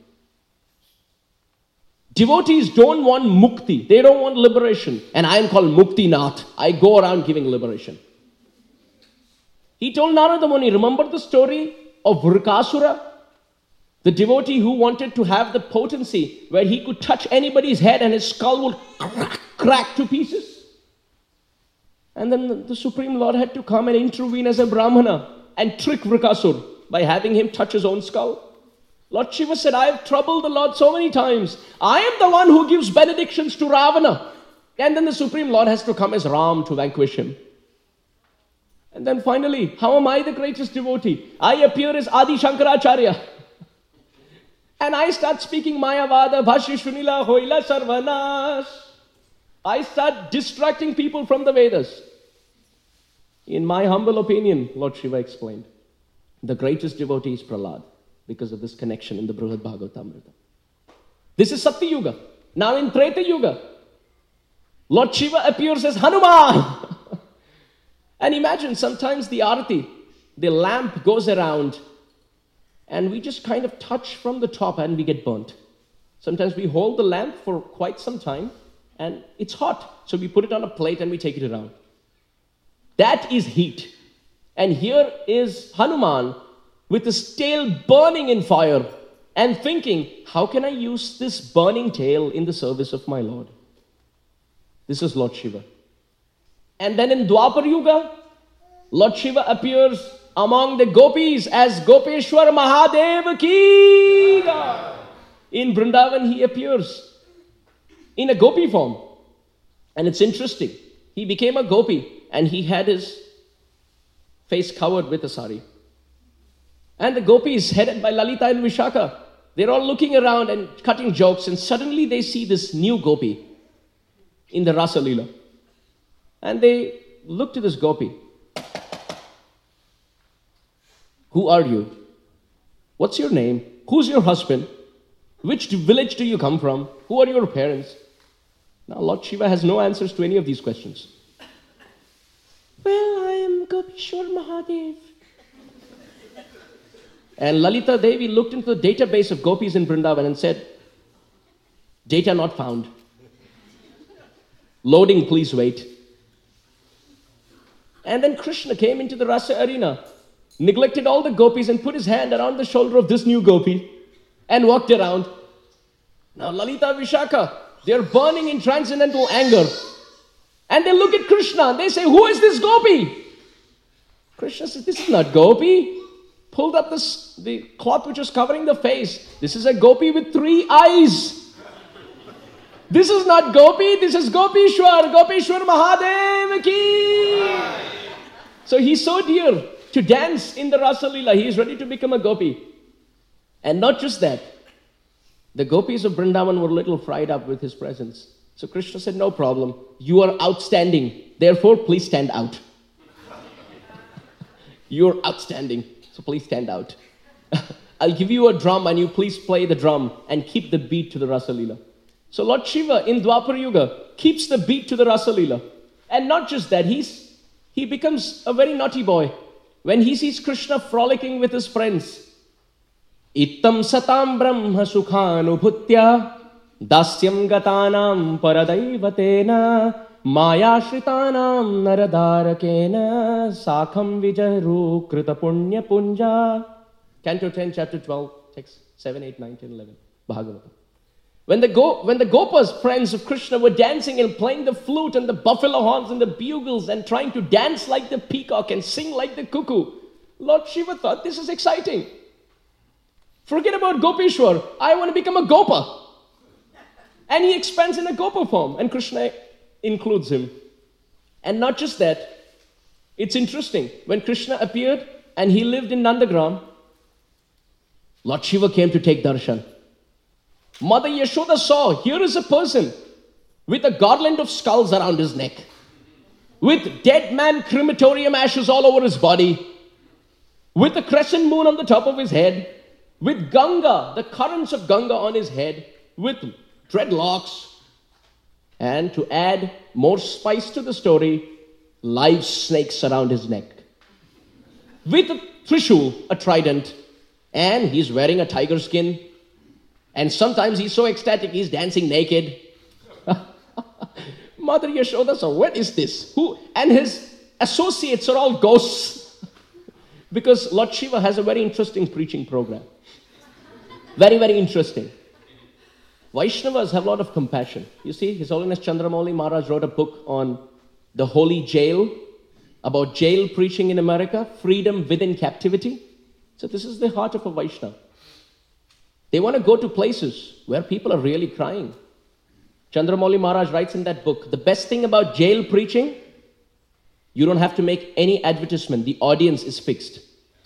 Devotees don't want mukti. They don't want liberation. And I am called Mukti Nath. I go around giving liberation. He told Narada Muni, remember the story of Vrikasura? The devotee who wanted to have the potency where he could touch anybody's head and his skull would crack, crack to pieces. And then the Supreme Lord had to come and intervene as a Brahmana and trick Vrikasura by having him touch his own skull. Lord Shiva said, I have troubled the Lord so many times. I am the one who gives benedictions to Ravana. And then the Supreme Lord has to come as Ram to vanquish him. And then finally, how am I the greatest devotee? I appear as Adi Shankaracharya. And I start speaking Mayavada, Bhashya Shunila, Hoila Sarvanas. I start distracting people from the Vedas. In my humble opinion, Lord Shiva explained, the greatest devotee is Prahlad because of this connection in the Brihad Bhagavatamrita. This is Satya Yuga. Now in Treta Yuga, Lord Shiva appears as Hanuman. And imagine sometimes the arati, the lamp goes around and we just kind of touch from the top and we get burnt. Sometimes we hold the lamp for quite some time and it's hot. So we put it on a plate and we take it around. That is heat. And here is Hanuman with his tail burning in fire and thinking, how can I use this burning tail in the service of my Lord? This is Lord Shiva. And then in Dwapar Yuga, Lord Shiva appears among the gopis as Gopeshwar Mahadev ki Jai. In Vrindavan, he appears in a gopi form. And it's interesting. He became a gopi and he had his face covered with a sari. And the gopis, headed by Lalita and Vishaka, they're all looking around and cutting jokes, and suddenly they see this new gopi in the Rasa Leela. And they look to this gopi. Who are you? What's your name? Who's your husband? Which village do you come from? Who are your parents? Now Lord Shiva has no answers to any of these questions. Well, I am Gopeshwar Mahadev. And Lalita Devi looked into the database of gopis in Vrindavan and said, data not found. Loading, please wait. And then Krishna came into the Rasa arena, neglected all the gopis and put his hand around the shoulder of this new gopi and walked around. Now Lalita Vishaka, they're burning in transcendental anger. And they look at Krishna and they say, who is this gopi? Krishna says, this is not gopi. Pulled up this, the cloth which was covering the face. This is a gopi with three eyes. This is not gopi, this is Gopeshwar, Gopeshwar Mahadev ki. So he's so dear to dance in the Rasa Leela. He is ready to become a gopi. And not just that. The gopis of Vrindavan were a little fried up with his presence. So Krishna said, no problem. You are outstanding. Therefore, please stand out. You're outstanding. So please stand out. I'll give you a drum and you please play the drum and keep the beat to the Rasa Leela. So Lord Shiva in Dwapar Yuga keeps the beat to the Rasa Leela. And not just that, he's, he becomes a very naughty boy. When he sees Krishna frolicking with his friends, Ittam satam brahma sukhanubhutya dasyam gatanam paradaivatena Mayashritanam naradarakena sakham vijaru krita punya punja. Canto ten, chapter twelve, text seven, eight, nine, ten, eleven. Bhagavatam. When the, Go, when the Gopas, friends of Krishna, were dancing and playing the flute and the buffalo horns and the bugles and trying to dance like the peacock and sing like the cuckoo, Lord Shiva thought, this is exciting. Forget about Gopeshwar. I want to become a Gopa. And he expands in a Gopa form. And Krishna includes him. And not just that, it's interesting. When Krishna appeared and he lived in Nandagram, Lord Shiva came to take darshan. Mother Yashoda saw, here is a person with a garland of skulls around his neck, with dead man crematorium ashes all over his body, with a crescent moon on the top of his head, with Ganga, the currents of Ganga on his head, with dreadlocks, and to add more spice to the story, live snakes around his neck. With a trishul, a trident, and he's wearing a tiger skin. And sometimes he's so ecstatic, he's dancing naked. Mother Yashoda said, what is this? Who? And his associates are all ghosts. Because Lord Shiva has a very interesting preaching program. Very, very interesting. Vaishnavas have a lot of compassion. You see, His Holiness Chandramouli Maharaj wrote a book on the holy jail, about jail preaching in America, freedom within captivity. So this is the heart of a Vaishnava. They want to go to places where people are really crying. Chandramouli Maharaj writes in that book, the best thing about jail preaching, you don't have to make any advertisement. The audience is fixed.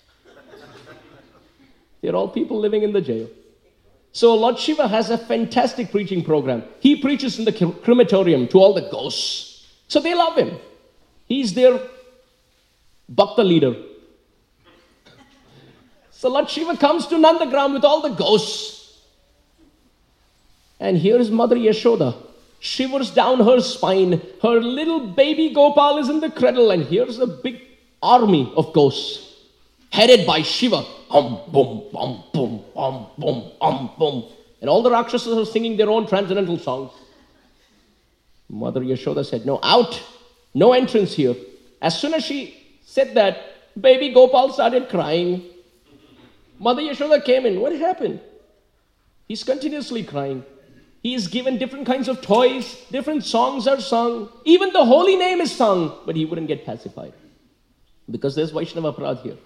They're all people living in the jail. So Lord Shiva has a fantastic preaching program. He preaches in the crematorium to all the ghosts. So they love him. He's their bhakta leader. So Lord Shiva comes to Nandagram with all the ghosts. And here is Mother Yashoda. Shivers down her spine. Her little baby Gopal is in the cradle. And here's a big army of ghosts, headed by Shiva. Om, boom, om, boom, om, boom, om, boom. And all the Rakshasas are singing their own transcendental songs. Mother Yashoda said, no, out. No entrance here. As soon as she said that, baby Gopal started crying. Mother Yashoda came in. What happened? He's continuously crying. He is given different kinds of toys. Different songs are sung. Even the holy name is sung. But he wouldn't get pacified. Because there's Vaishnava Aparadh here.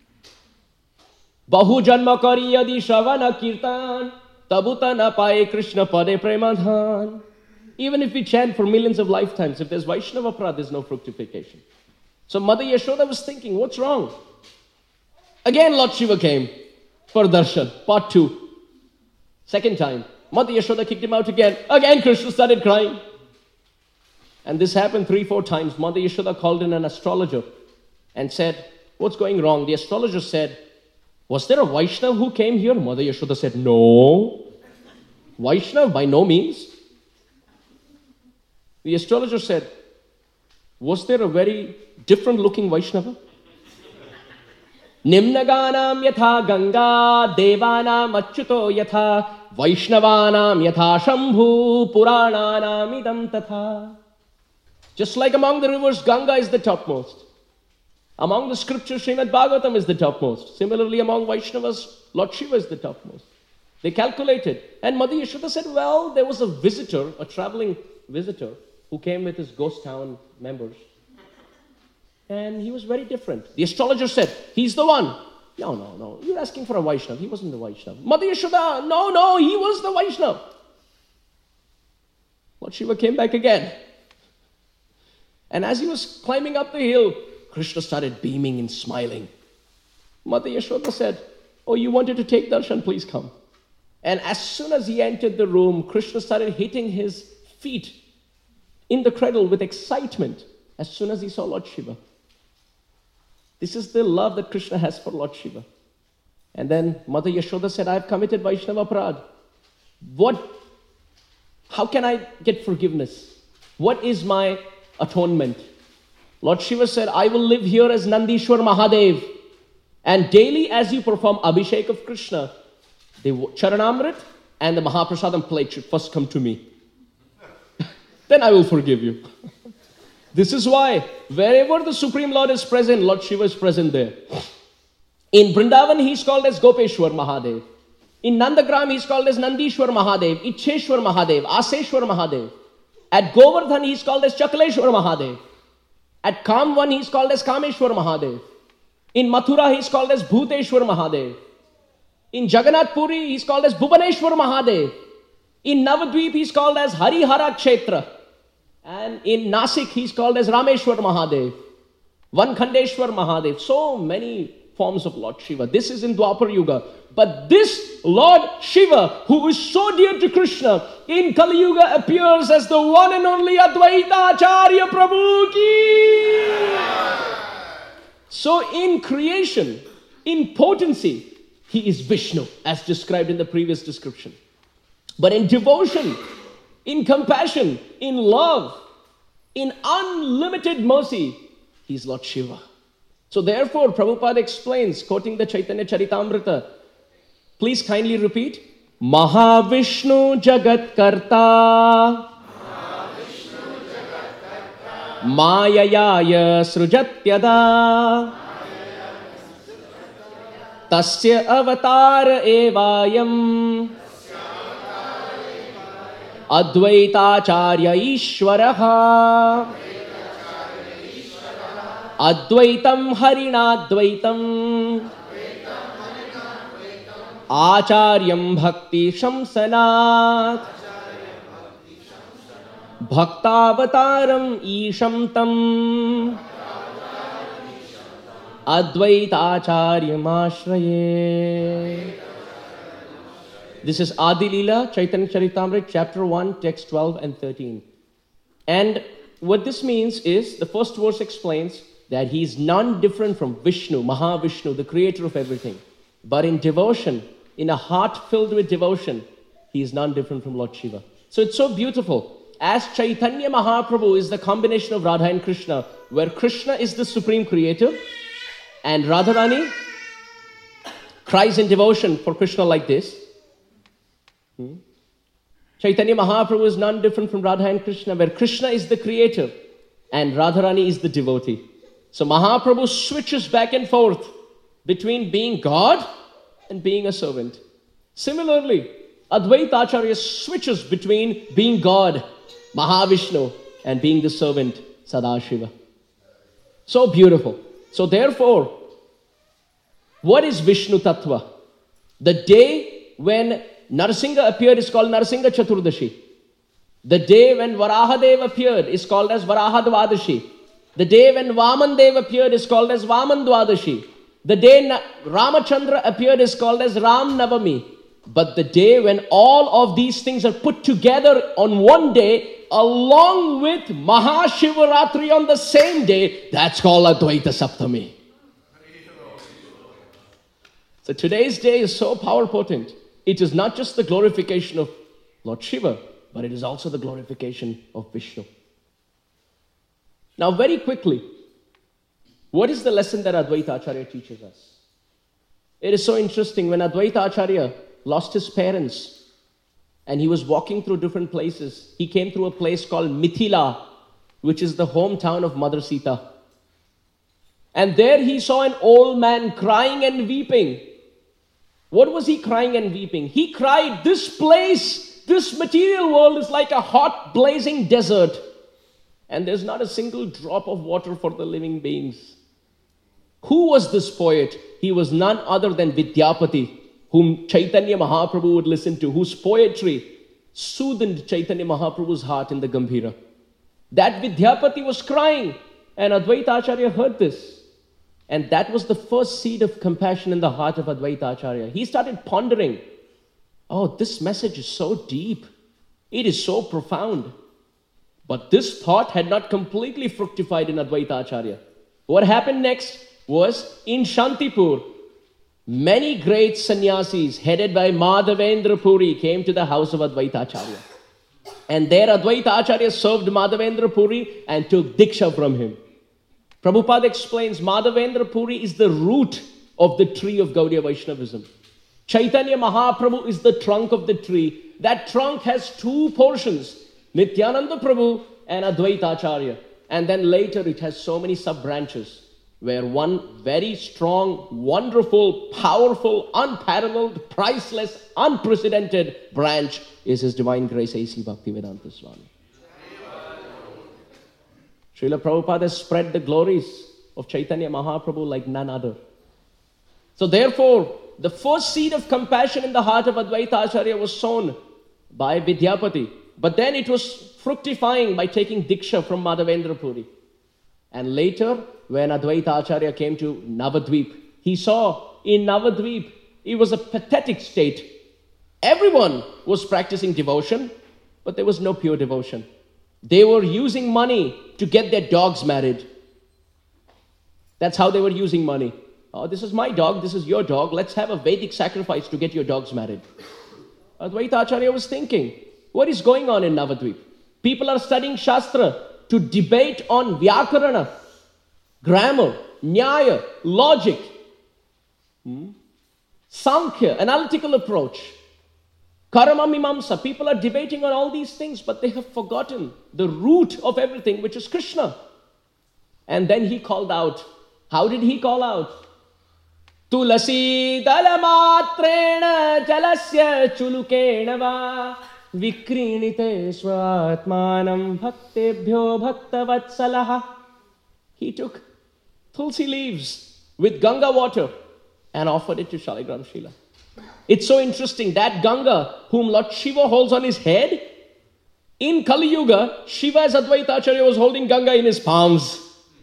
Bahu janma kari yadi shravana kirtan tabuta na paye Krishna pade premadhan. Even if we chant for millions of lifetimes, if there's Vaishnava Aparadh, there's no fructification. So Mother Yashoda was thinking, what's wrong? Again Lord Shiva came for darshan, part two. Second time, Mother Yashoda kicked him out again. Again Krishna started crying. And this happened three, four times. Mother Yashoda called in an astrologer and said, what's going wrong? The astrologer said, was there a Vaishnav who came here? Mother Yashoda said, no. Vaishnav? By no means. The astrologer said, was there a very different looking Vaishnava? Nimnaganam yatha Ganga, Devanam achyuto yatha, Vaishnavanam yatha Shambhu, Purananam idam tatha. Just like among the rivers, Ganga is the topmost. Among the scriptures, Srimad Bhagavatam is the topmost. Similarly, among Vaishnavas, Lord Shiva is the topmost. They calculated. And Mother Yashoda said, well, there was a visitor, a traveling visitor, who came with his ghost town members. And he was very different. The astrologer said, he's the one. No, no, no. You're asking for a Vaishnava. He wasn't the Vaishnava. Mother Yashoda, no, no, he was the Vaishnava. Lord Shiva came back again. And as he was climbing up the hill, Krishna started beaming and smiling. Mother Yashoda said, oh, you wanted to take darshan, please come. And as soon as he entered the room, Krishna started hitting his feet in the cradle with excitement as soon as he saw Lord Shiva. This is the love that Krishna has for Lord Shiva. And then Mother Yashoda said, I have committed Vaishnava Aparadh. What, how can I get forgiveness? What is my atonement? Lord Shiva said, I will live here as Nandishwar Mahadev. And daily as you perform Abhishek of Krishna, the Charanamrit and the Mahaprasadam plate should first come to me. Then I will forgive you. This is why wherever the Supreme Lord is present, Lord Shiva is present there. In Vrindavan, he is called as Gopeshwar Mahadev. In Nandagram, he is called as Nandishwar Mahadev, Ichheshwar Mahadev, Aseshwar Mahadev. At Govardhan, he is called as Chakaleshwar Mahadev. At Kamvan, he is called as Kameshwar Mahadev. In Mathura, he is called as Bhuteshwar Mahadev. In Jagannath Puri, he is called as Bhubaneshwar Mahadev. In Navadvip, he is called as Harihara Kshetra. And in Nasik, he is called as Rameshwar Mahadev. Vankhandeshwar Mahadev. So many forms of Lord Shiva. This is in Dwapar Yuga. But this Lord Shiva, who is so dear to Krishna, in Kali Yuga appears as the one and only Advaita Acharya Prabhu ki. So in creation, in potency, he is Vishnu, as described in the previous description. But in devotion, in compassion, in love, in unlimited mercy, he is Lord Shiva. So therefore, Prabhupada explains, quoting the Chaitanya Charitamrita, please kindly repeat, Mahavishnu Jagat Karta Mayayaya Srujatyada Tasya Avatar Evayam Advaitacharya Ishwaraha Advaitam Harinadvaitam Acharyam Bhakti Shamsanat Bhaktavataram Isham Tam Advaitacharyam Ashraye. This is Adi Leela, Chaitanya Charitamrita, chapter one, text twelve and thirteen. And what this means is, the first verse explains that he is none different from Vishnu, Mahavishnu, the creator of everything. But in devotion, in a heart filled with devotion, he is none different from Lord Shiva. So it's so beautiful. As Chaitanya Mahaprabhu is the combination of Radha and Krishna, where Krishna is the supreme creator, and Radharani cries in devotion for Krishna like this. Hmm? Chaitanya Mahaprabhu is none different from Radha and Krishna, where Krishna is the creator and Radharani is the devotee. So Mahaprabhu switches back and forth between being God and being a servant. Similarly, Advaita Acharya switches between being God, Mahavishnu, and being the servant, Sadashiva. So beautiful. So therefore, what is Vishnu Tattva? The day when Narsingha appeared is called Narsingha Chaturdashi. The day when Varahadev appeared is called as Varahadvadashi. The day when Vamandev appeared is called as Vamandvadashi. The day Na- Ramachandra appeared is called as Ram Navami. But the day when all of these things are put together on one day, along with Mahashivaratri on the same day, that's called Advaita Saptami. So today's day is so power potent. It is not just the glorification of Lord Shiva, but it is also the glorification of Vishnu. Now very quickly, what is the lesson that Advaita Acharya teaches us? It is so interesting. When Advaita Acharya lost his parents and he was walking through different places, he came through a place called Mithila, which is the hometown of Mother Sita. And there he saw an old man crying and weeping. What was he crying and weeping? He cried, this place, this material world is like a hot blazing desert. And there's not a single drop of water for the living beings. Who was this poet? He was none other than Vidyapati, whom Chaitanya Mahaprabhu would listen to, whose poetry soothed Chaitanya Mahaprabhu's heart in the Gambhira. That Vidyapati was crying, and Advaita Acharya heard this. And that was the first seed of compassion in the heart of Advaita Acharya. He started pondering, oh, this message is so deep. It is so profound. But this thought had not completely fructified in Advaita Acharya. What happened next was in Shantipur, many great sannyasis headed by Madhavendra Puri came to the house of Advaita Acharya. And there Advaita Acharya served Madhavendra Puri and took Diksha from him. Prabhupada explains Madhavendra Puri is the root of the tree of Gaudiya Vaishnavism. Chaitanya Mahaprabhu is the trunk of the tree. That trunk has two portions, Nityananda Prabhu and Advaita Acharya. And then later it has so many sub-branches, where one very strong, wonderful, powerful, unparalleled, priceless, unprecedented branch is His Divine Grace A C Bhaktivedanta Swami. Srila Prabhupada has spread the glories of Chaitanya Mahaprabhu like none other. So therefore, the first seed of compassion in the heart of Advaita Acharya was sown by Vidyapati. But then it was fructifying by taking Diksha from Madhavendra Puri. And later, when Advaita Acharya came to Navadvip, he saw in Navadvip, it was a pathetic state. Everyone was practicing devotion, but there was no pure devotion. They were using money to get their dogs married. That's how they were using money. Oh, this is my dog, this is your dog. Let's have a Vedic sacrifice to get your dogs married. Advaita Acharya was thinking, what is going on in Navadvip? People are studying Shastra to debate on Vyakarana, grammar, Nyaya, logic, hmm? Sankhya, analytical approach, Karma Mimamsa. People are debating on all these things, but they have forgotten the root of everything, which is Krishna. And then he called out. How did he call out? Tulasi dalamatrena jalasya chulukena va vikrinite swatmanam bhaktebhyo bhaktavatsalaha. He took tulsi leaves with Ganga water and offered it to Shaligram Srila. It's so interesting, that Ganga, whom Lord Shiva holds on his head, in Kali Yuga, Shiva as Advaita Acharya was holding Ganga in his palms.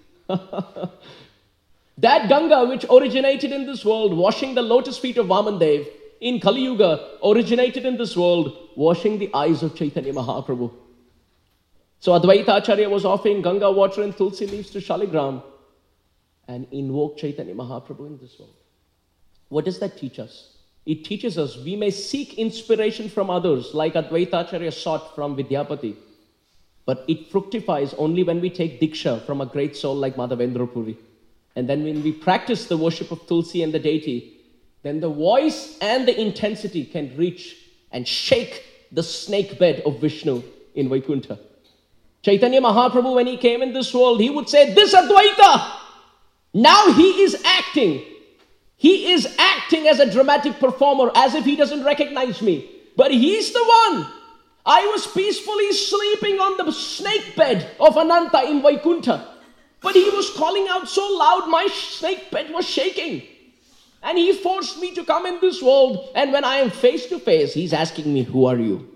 That Ganga which originated in this world, washing the lotus feet of Vamandev, in Kali Yuga, originated in this world, washing the eyes of Chaitanya Mahaprabhu. So Advaita Acharya was offering Ganga water and tulsi leaves to Shaligram and invoked Chaitanya Mahaprabhu in this world. What does that teach us? It teaches us we may seek inspiration from others, like Advaita Acharya sought from Vidyapati. But it fructifies only when we take Diksha from a great soul like Madhavendra Puri. And then when we practice the worship of Tulsi and the deity, then the voice and the intensity can reach and shake the snake bed of Vishnu in Vaikuntha. Chaitanya Mahaprabhu, when he came in this world, he would say, this Advaita, now he is acting. He is acting as a dramatic performer, as if he doesn't recognize me. But he's the one. I was peacefully sleeping on the snake bed of Ananta in Vaikuntha. But he was calling out so loud, my snake bed was shaking. And he forced me to come in this world. And when I am face to face, he's asking me, who are you?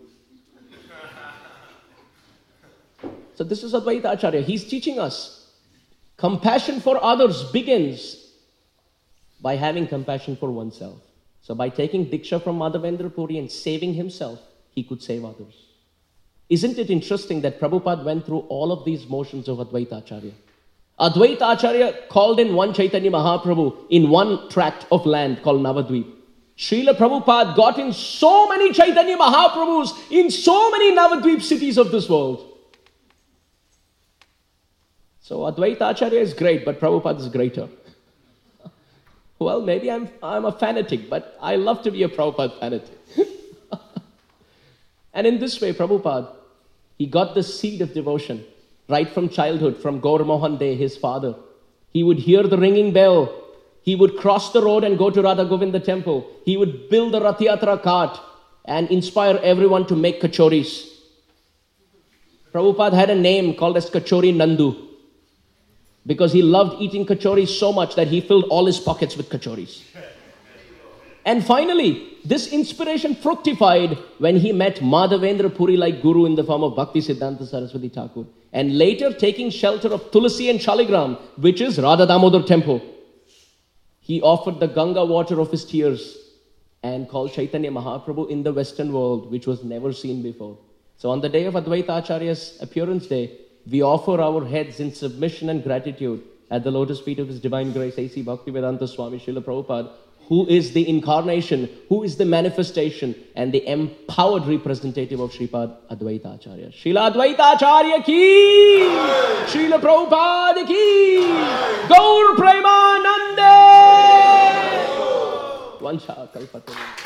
So this is Advaita Acharya. He's teaching us compassion for others begins by having compassion for oneself. So by taking Diksha from Madhavendra Puri and saving himself, he could save others. Isn't it interesting that Prabhupada went through all of these motions of Advaita Acharya? Advaita Acharya called in one Chaitanya Mahaprabhu in one tract of land called Navadvip. Srila Prabhupada got in so many Chaitanya Mahaprabhus in so many Navadvip cities of this world. So Advaita Acharya is great, but Prabhupada is greater. Well, maybe I'm, I'm a fanatic, but I love to be a Prabhupada fanatic. And in this way, Prabhupada, he got the seed of devotion right from childhood, from Gaur Mohan De, his father. He would hear the ringing bell. He would cross the road and go to Radha Govinda temple. He would build the Rath Yatra cart and inspire everyone to make kachoris. Prabhupada had a name called as Kachori Nandu, because he loved eating kachoris so much that he filled all his pockets with kachoris. And finally, this inspiration fructified when he met Madhavendra Puri like Guru in the form of Bhakti Siddhanta Saraswati Thakur. And later taking shelter of Tulasi and Shaligram, which is Radha Damodar temple, he offered the Ganga water of his tears and called Chaitanya Mahaprabhu in the Western world, which was never seen before. So on the day of Advaita Acharya's appearance day, we offer our heads in submission and gratitude at the lotus feet of His Divine Grace, A C Bhaktivedanta Swami Srila Prabhupada, who is the incarnation, who is the manifestation and the empowered representative of Sripad Advaita Acharya. Srila Advaita Acharya ki! Srila Prabhupada ki! Gaur Premanande! Vansha Kalpataru.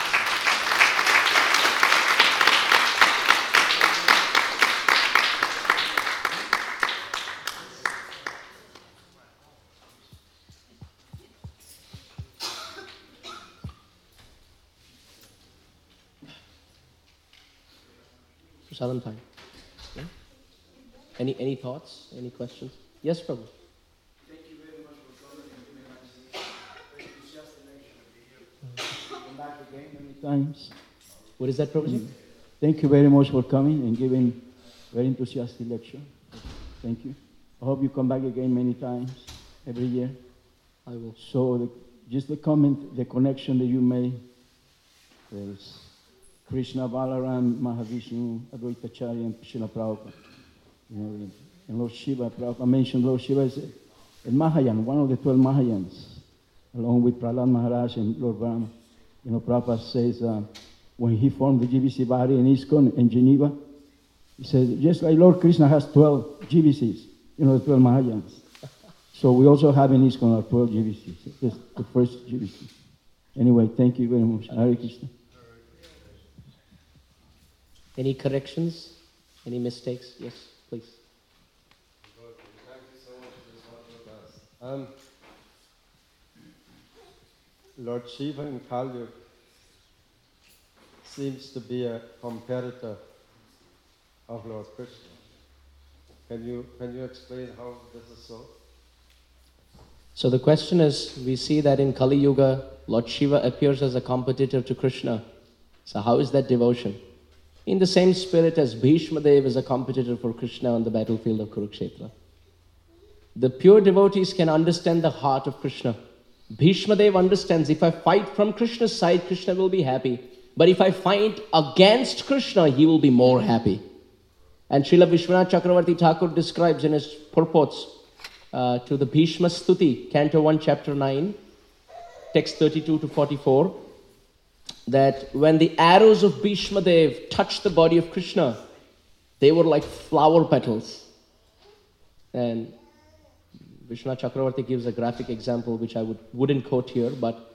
Southern time. Yeah? Any any thoughts? Any questions? Yes, Prabhu. Thank you very much for coming and giving us very enthusiastic lecture. Come back again many times. What is that, Prabhuji? Thank you very much for coming and giving very enthusiastic lecture. Thank you. I hope you come back again many times every year. I will. So the, just the comment, the connection that you made is Krishna, Balaram, Mahavishnu, Advaita Acharya, and Srila Prabhupada. You know, and Lord Shiva, Prabhupada mentioned Lord Shiva is a Mahayan, one of the twelve Mahayans, along with Prahlad Maharaj and Lord Brahma. You know, Prabhupada says uh, when he formed the G B C body in ISKCON in Geneva, he says, just like Lord Krishna has twelve G B Cs, you know, the twelve Mahayans. So we also have in ISKCON our twelve G B Cs. This is the first G B C. Anyway, thank you very much. Hare Krishna. Any corrections? Any mistakes? Yes, please. Thank you so much for this wonderful class. Um, Lord Shiva in Kali Yuga seems to be a competitor of Lord Krishna. Can you can you explain how this is so? So the question is, we see that in Kali Yuga, Lord Shiva appears as a competitor to Krishna. So how is that devotion? In the same spirit as Bhishma Dev is a competitor for Krishna on the battlefield of Kurukshetra. The pure devotees can understand the heart of Krishna. Bhishma Dev understands, if I fight from Krishna's side, Krishna will be happy. But if I fight against Krishna, he will be more happy. And Srila Vishwanath Chakravarti Thakur describes in his purports uh, to the Bhishma Stuti, Canto one, Chapter nine, text thirty-two to forty-four, that when the arrows of Bhishma Dev touched the body of Krishna, they were like flower petals. And Vishwanath Chakravarti gives a graphic example, which I would, wouldn't quote here, but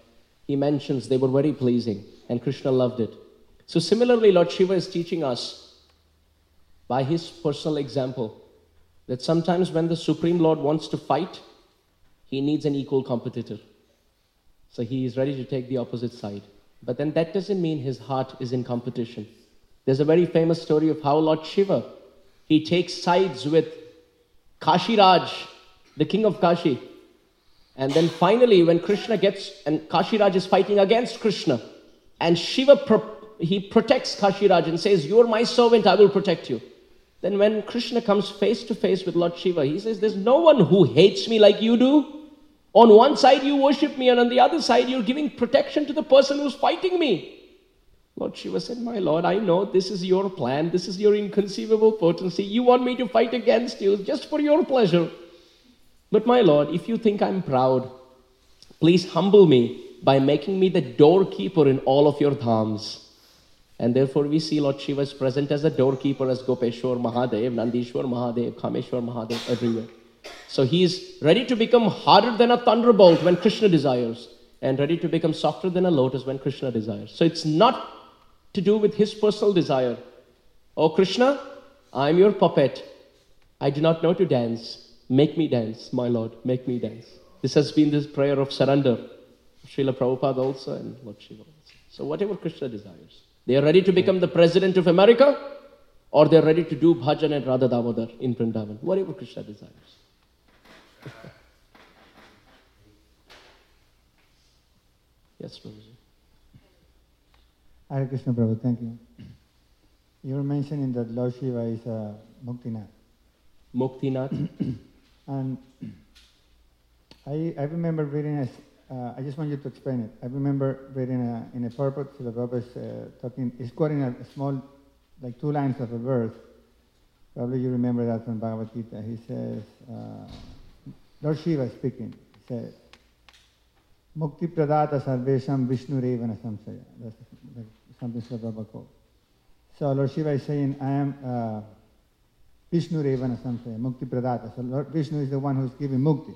he mentions they were very pleasing and Krishna loved it. So similarly, Lord Shiva is teaching us by his personal example that sometimes when the Supreme Lord wants to fight, he needs an equal competitor. So he is ready to take the opposite side. But then that doesn't mean his heart is in competition. There's a very famous story of how Lord Shiva, he takes sides with Kashiraj, the king of Kashi. And then finally, when Krishna gets, and Kashiraj is fighting against Krishna, and Shiva, pro, he protects Kashiraj and says, "You're my servant, I will protect you." Then when Krishna comes face to face with Lord Shiva, he says, "There's no one who hates me like you do. On one side you worship me, and on the other side you're giving protection to the person who's fighting me." Lord Shiva said, "My Lord, I know this is your plan, this is your inconceivable potency. You want me to fight against you just for your pleasure. But my Lord, if you think I'm proud, please humble me by making me the doorkeeper in all of your dhams." And therefore we see Lord Shiva is present as a doorkeeper, as Gopeshwar Mahadev, Nandishwar Mahadev, Kameshwar Mahadev, everywhere. So he is ready to become harder than a thunderbolt when Krishna desires, and ready to become softer than a lotus when Krishna desires. So it's not to do with his personal desire. "Oh Krishna, I'm your puppet. I do not know to dance. Make me dance, my Lord, make me dance." This has been this prayer of surrender. Srila Prabhupada also and Lord Shiva also. So whatever Krishna desires. They are ready to become the president of America, or they are ready to do bhajan and Radha Damodar in Vrindavan. Whatever Krishna desires. Yes, Prabhuji. Hare Krishna Prabhu, thank you. You were mentioning that Lord Shiva is a Muktinath. Muktinath. And I, I remember reading, a, uh, I just want you to explain it. I remember reading a, in a purport, Srila Prabhupada is uh, talking, he's quoting a, a small, like two lines of a verse. Probably you remember that from Bhagavad Gita. He says, uh, Lord Shiva speaking, he says, Mukti pradata sarvesham Vishnu revana samsaya. That's like something Srila Prabhupada quote. So Lord Shiva is saying, I am uh, Vishnu revana samsaya, Mukti pradata. So Lord Vishnu is the one who's giving mukti.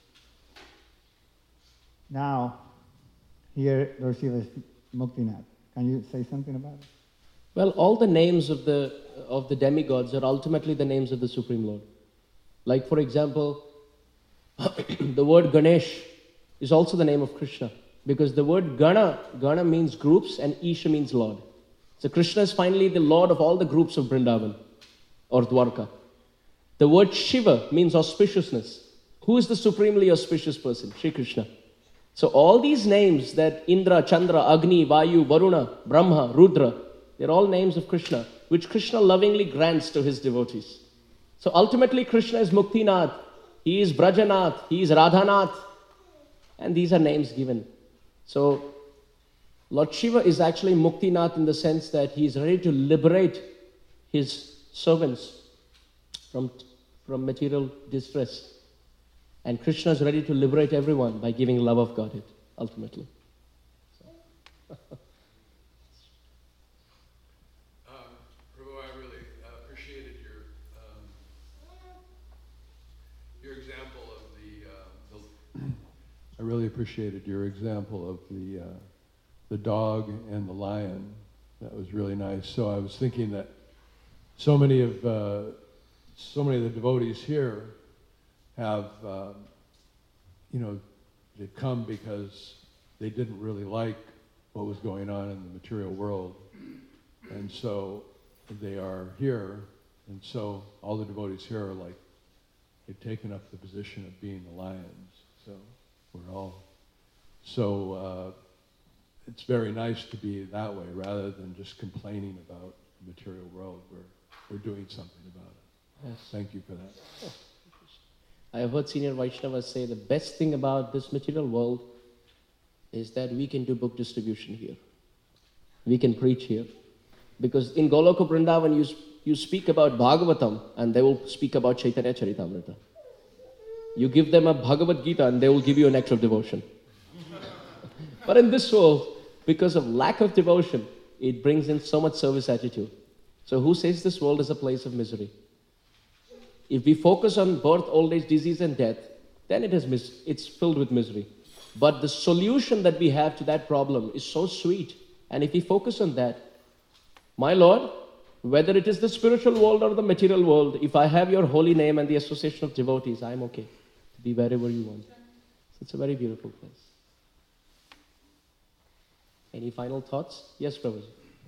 Now, here Lord Shiva is Muktinath. Can you say something about it? Well, all the names of the of the demigods are ultimately the names of the Supreme Lord. Like, for example, the word Ganesh is also the name of Krishna, because the word Gana, Gana means groups and Isha means Lord. So Krishna is finally the Lord of all the groups of Vrindavan or Dwarka. The word Shiva means auspiciousness. Who is the supremely auspicious person? Shri Krishna. So all these names that Indra, Chandra, Agni, Vayu, Varuna, Brahma, Rudra, they're all names of Krishna, which Krishna lovingly grants to his devotees. So ultimately Krishna is Muktinath, he is Brajanath, he is Radhanath, and these are names given. So Lord Shiva is actually Muktinath in the sense that he is ready to liberate his servants from, from material distress. And Krishna is ready to liberate everyone by giving love of Godhead, ultimately. So. um, Prabhu, I really uh, appreciated your um, your example of the, uh, the. I really appreciated your example of the uh, the dog and the lion. That was really nice. So I was thinking that so many of uh, so many of the devotees here have, uh, you know, they've come because they didn't really like what was going on in the material world. And so they are here, and so all the devotees here are like, they've taken up the position of being the lions. So we're all, so uh, it's very nice to be that way, rather than just complaining about the material world. We're, we're doing something about it. Yes. Thank you for that. I have heard senior Vaishnavas say the best thing about this material world is that we can do book distribution here. We can preach here. Because in Goloka Vrindavan, you, you speak about Bhagavatam and they will speak about Chaitanya Charitamrita. You give them a Bhagavad Gita and they will give you an act of devotion. But in this world, because of lack of devotion, it brings in so much service attitude. So who says this world is a place of misery? If we focus on birth, old age, disease and death, then it is mis- it's filled with misery. But the solution that we have to that problem is so sweet. And if we focus on that, my Lord, whether it is the spiritual world or the material world, if I have your holy name and the association of devotees, I am okay to be wherever you want. So it's a very beautiful place. Any final thoughts? Yes, Prabhuji.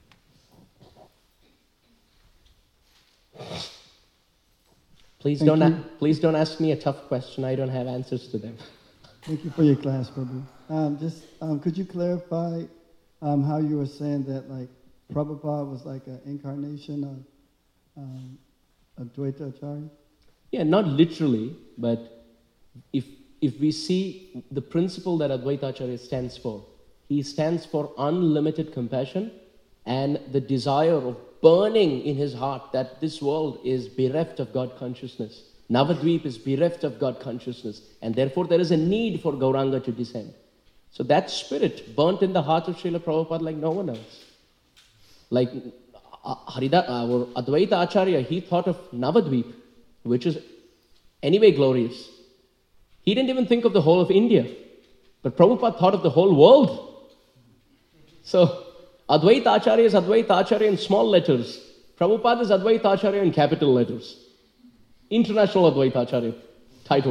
Please Thank don't, you. a- please don't ask me a tough question. I don't have answers to them. Thank you for your class, Prabhu. Um, just um, could you clarify um, how you were saying that like Prabhupada was like an incarnation of um, Advaita Acharya? Yeah, not literally, but if if we see the principle that Advaita Acharya stands for, he stands for unlimited compassion and the desire of burning in his heart that this world is bereft of God consciousness. Navadvip is bereft of God consciousness, and therefore there is a need for Gauranga to descend. So that spirit burnt in the heart of Srila Prabhupada like no one else. Like uh, Harida, our Advaita Acharya, he thought of Navadvip, which is anyway glorious. He didn't even think of the whole of India, but Prabhupada thought of the whole world. So Advaita Acharya is Advaita Acharya in small letters. Prabhupada is Advaita Acharya in capital letters. International Advaita Acharya title.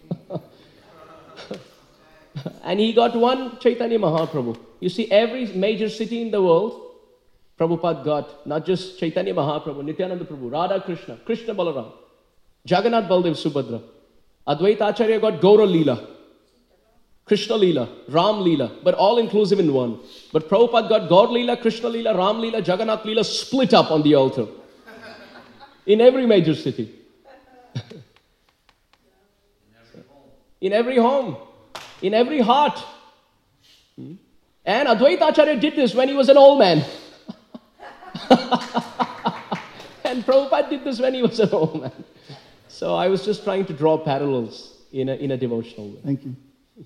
And he got one Chaitanya Mahaprabhu. You see, every major city in the world, Prabhupada got not just Chaitanya Mahaprabhu, Nityananda Prabhu, Radha Krishna, Krishna Balaram, Jagannath Baldev Subhadra. Advaita Acharya got Gaura Leela, Krishna Leela, Ram Leela, but all inclusive in one. But Prabhupada got Gaur Leela, Krishna Leela, Ram Leela, Jagannath Leela split up on the altar. In every major city. In every home. In every heart. Hmm? And Advaita Acharya did this when he was an old man. And Prabhupada did this when he was an old man. So I was just trying to draw parallels in a, in a devotional way. Thank you.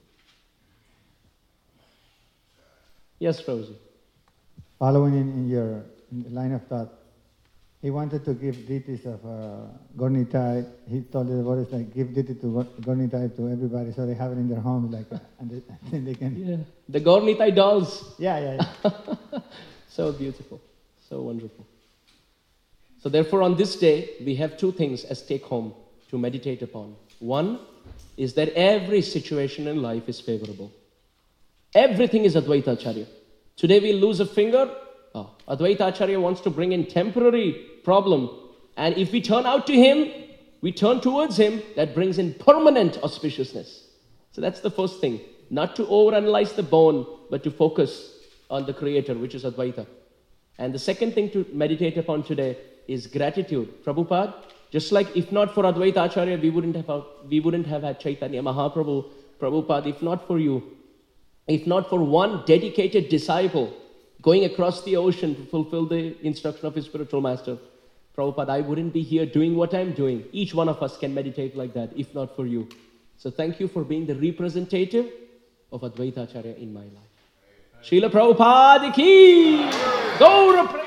Yes, Prabhuji. Following in, in your in the line of thought, he wanted to give deities of uh, Gornitai. He told the devotees, like, give deity to Gornitai to everybody so they have it in their homes, like, uh, and, they, and then they can... Yeah. The Gaurnitai dolls. Yeah, yeah, yeah. So beautiful. So wonderful. So therefore on this day, we have two things as take home to meditate upon. One is that every situation in life is favorable. Everything is Advaita Acharya. Today we lose a finger, oh, Advaita Acharya wants to bring in temporary problem. And if we turn out to him, we turn towards him, that brings in permanent auspiciousness. So that's the first thing. Not to overanalyze the bone, but to focus on the Creator, which is Advaita. And the second thing to meditate upon today is gratitude. Prabhupada, just like if not for Advaita Acharya, we wouldn't have, we wouldn't have had Chaitanya Mahaprabhu. Prabhupada, if not for you, if not for one dedicated disciple going across the ocean to fulfill the instruction of his spiritual master, Prabhupada, I wouldn't be here doing what I'm doing. Each one of us can meditate like that, if not for you. So thank you for being the representative of Advaita Acharya in my life. Srila Prabhupada ki Gaura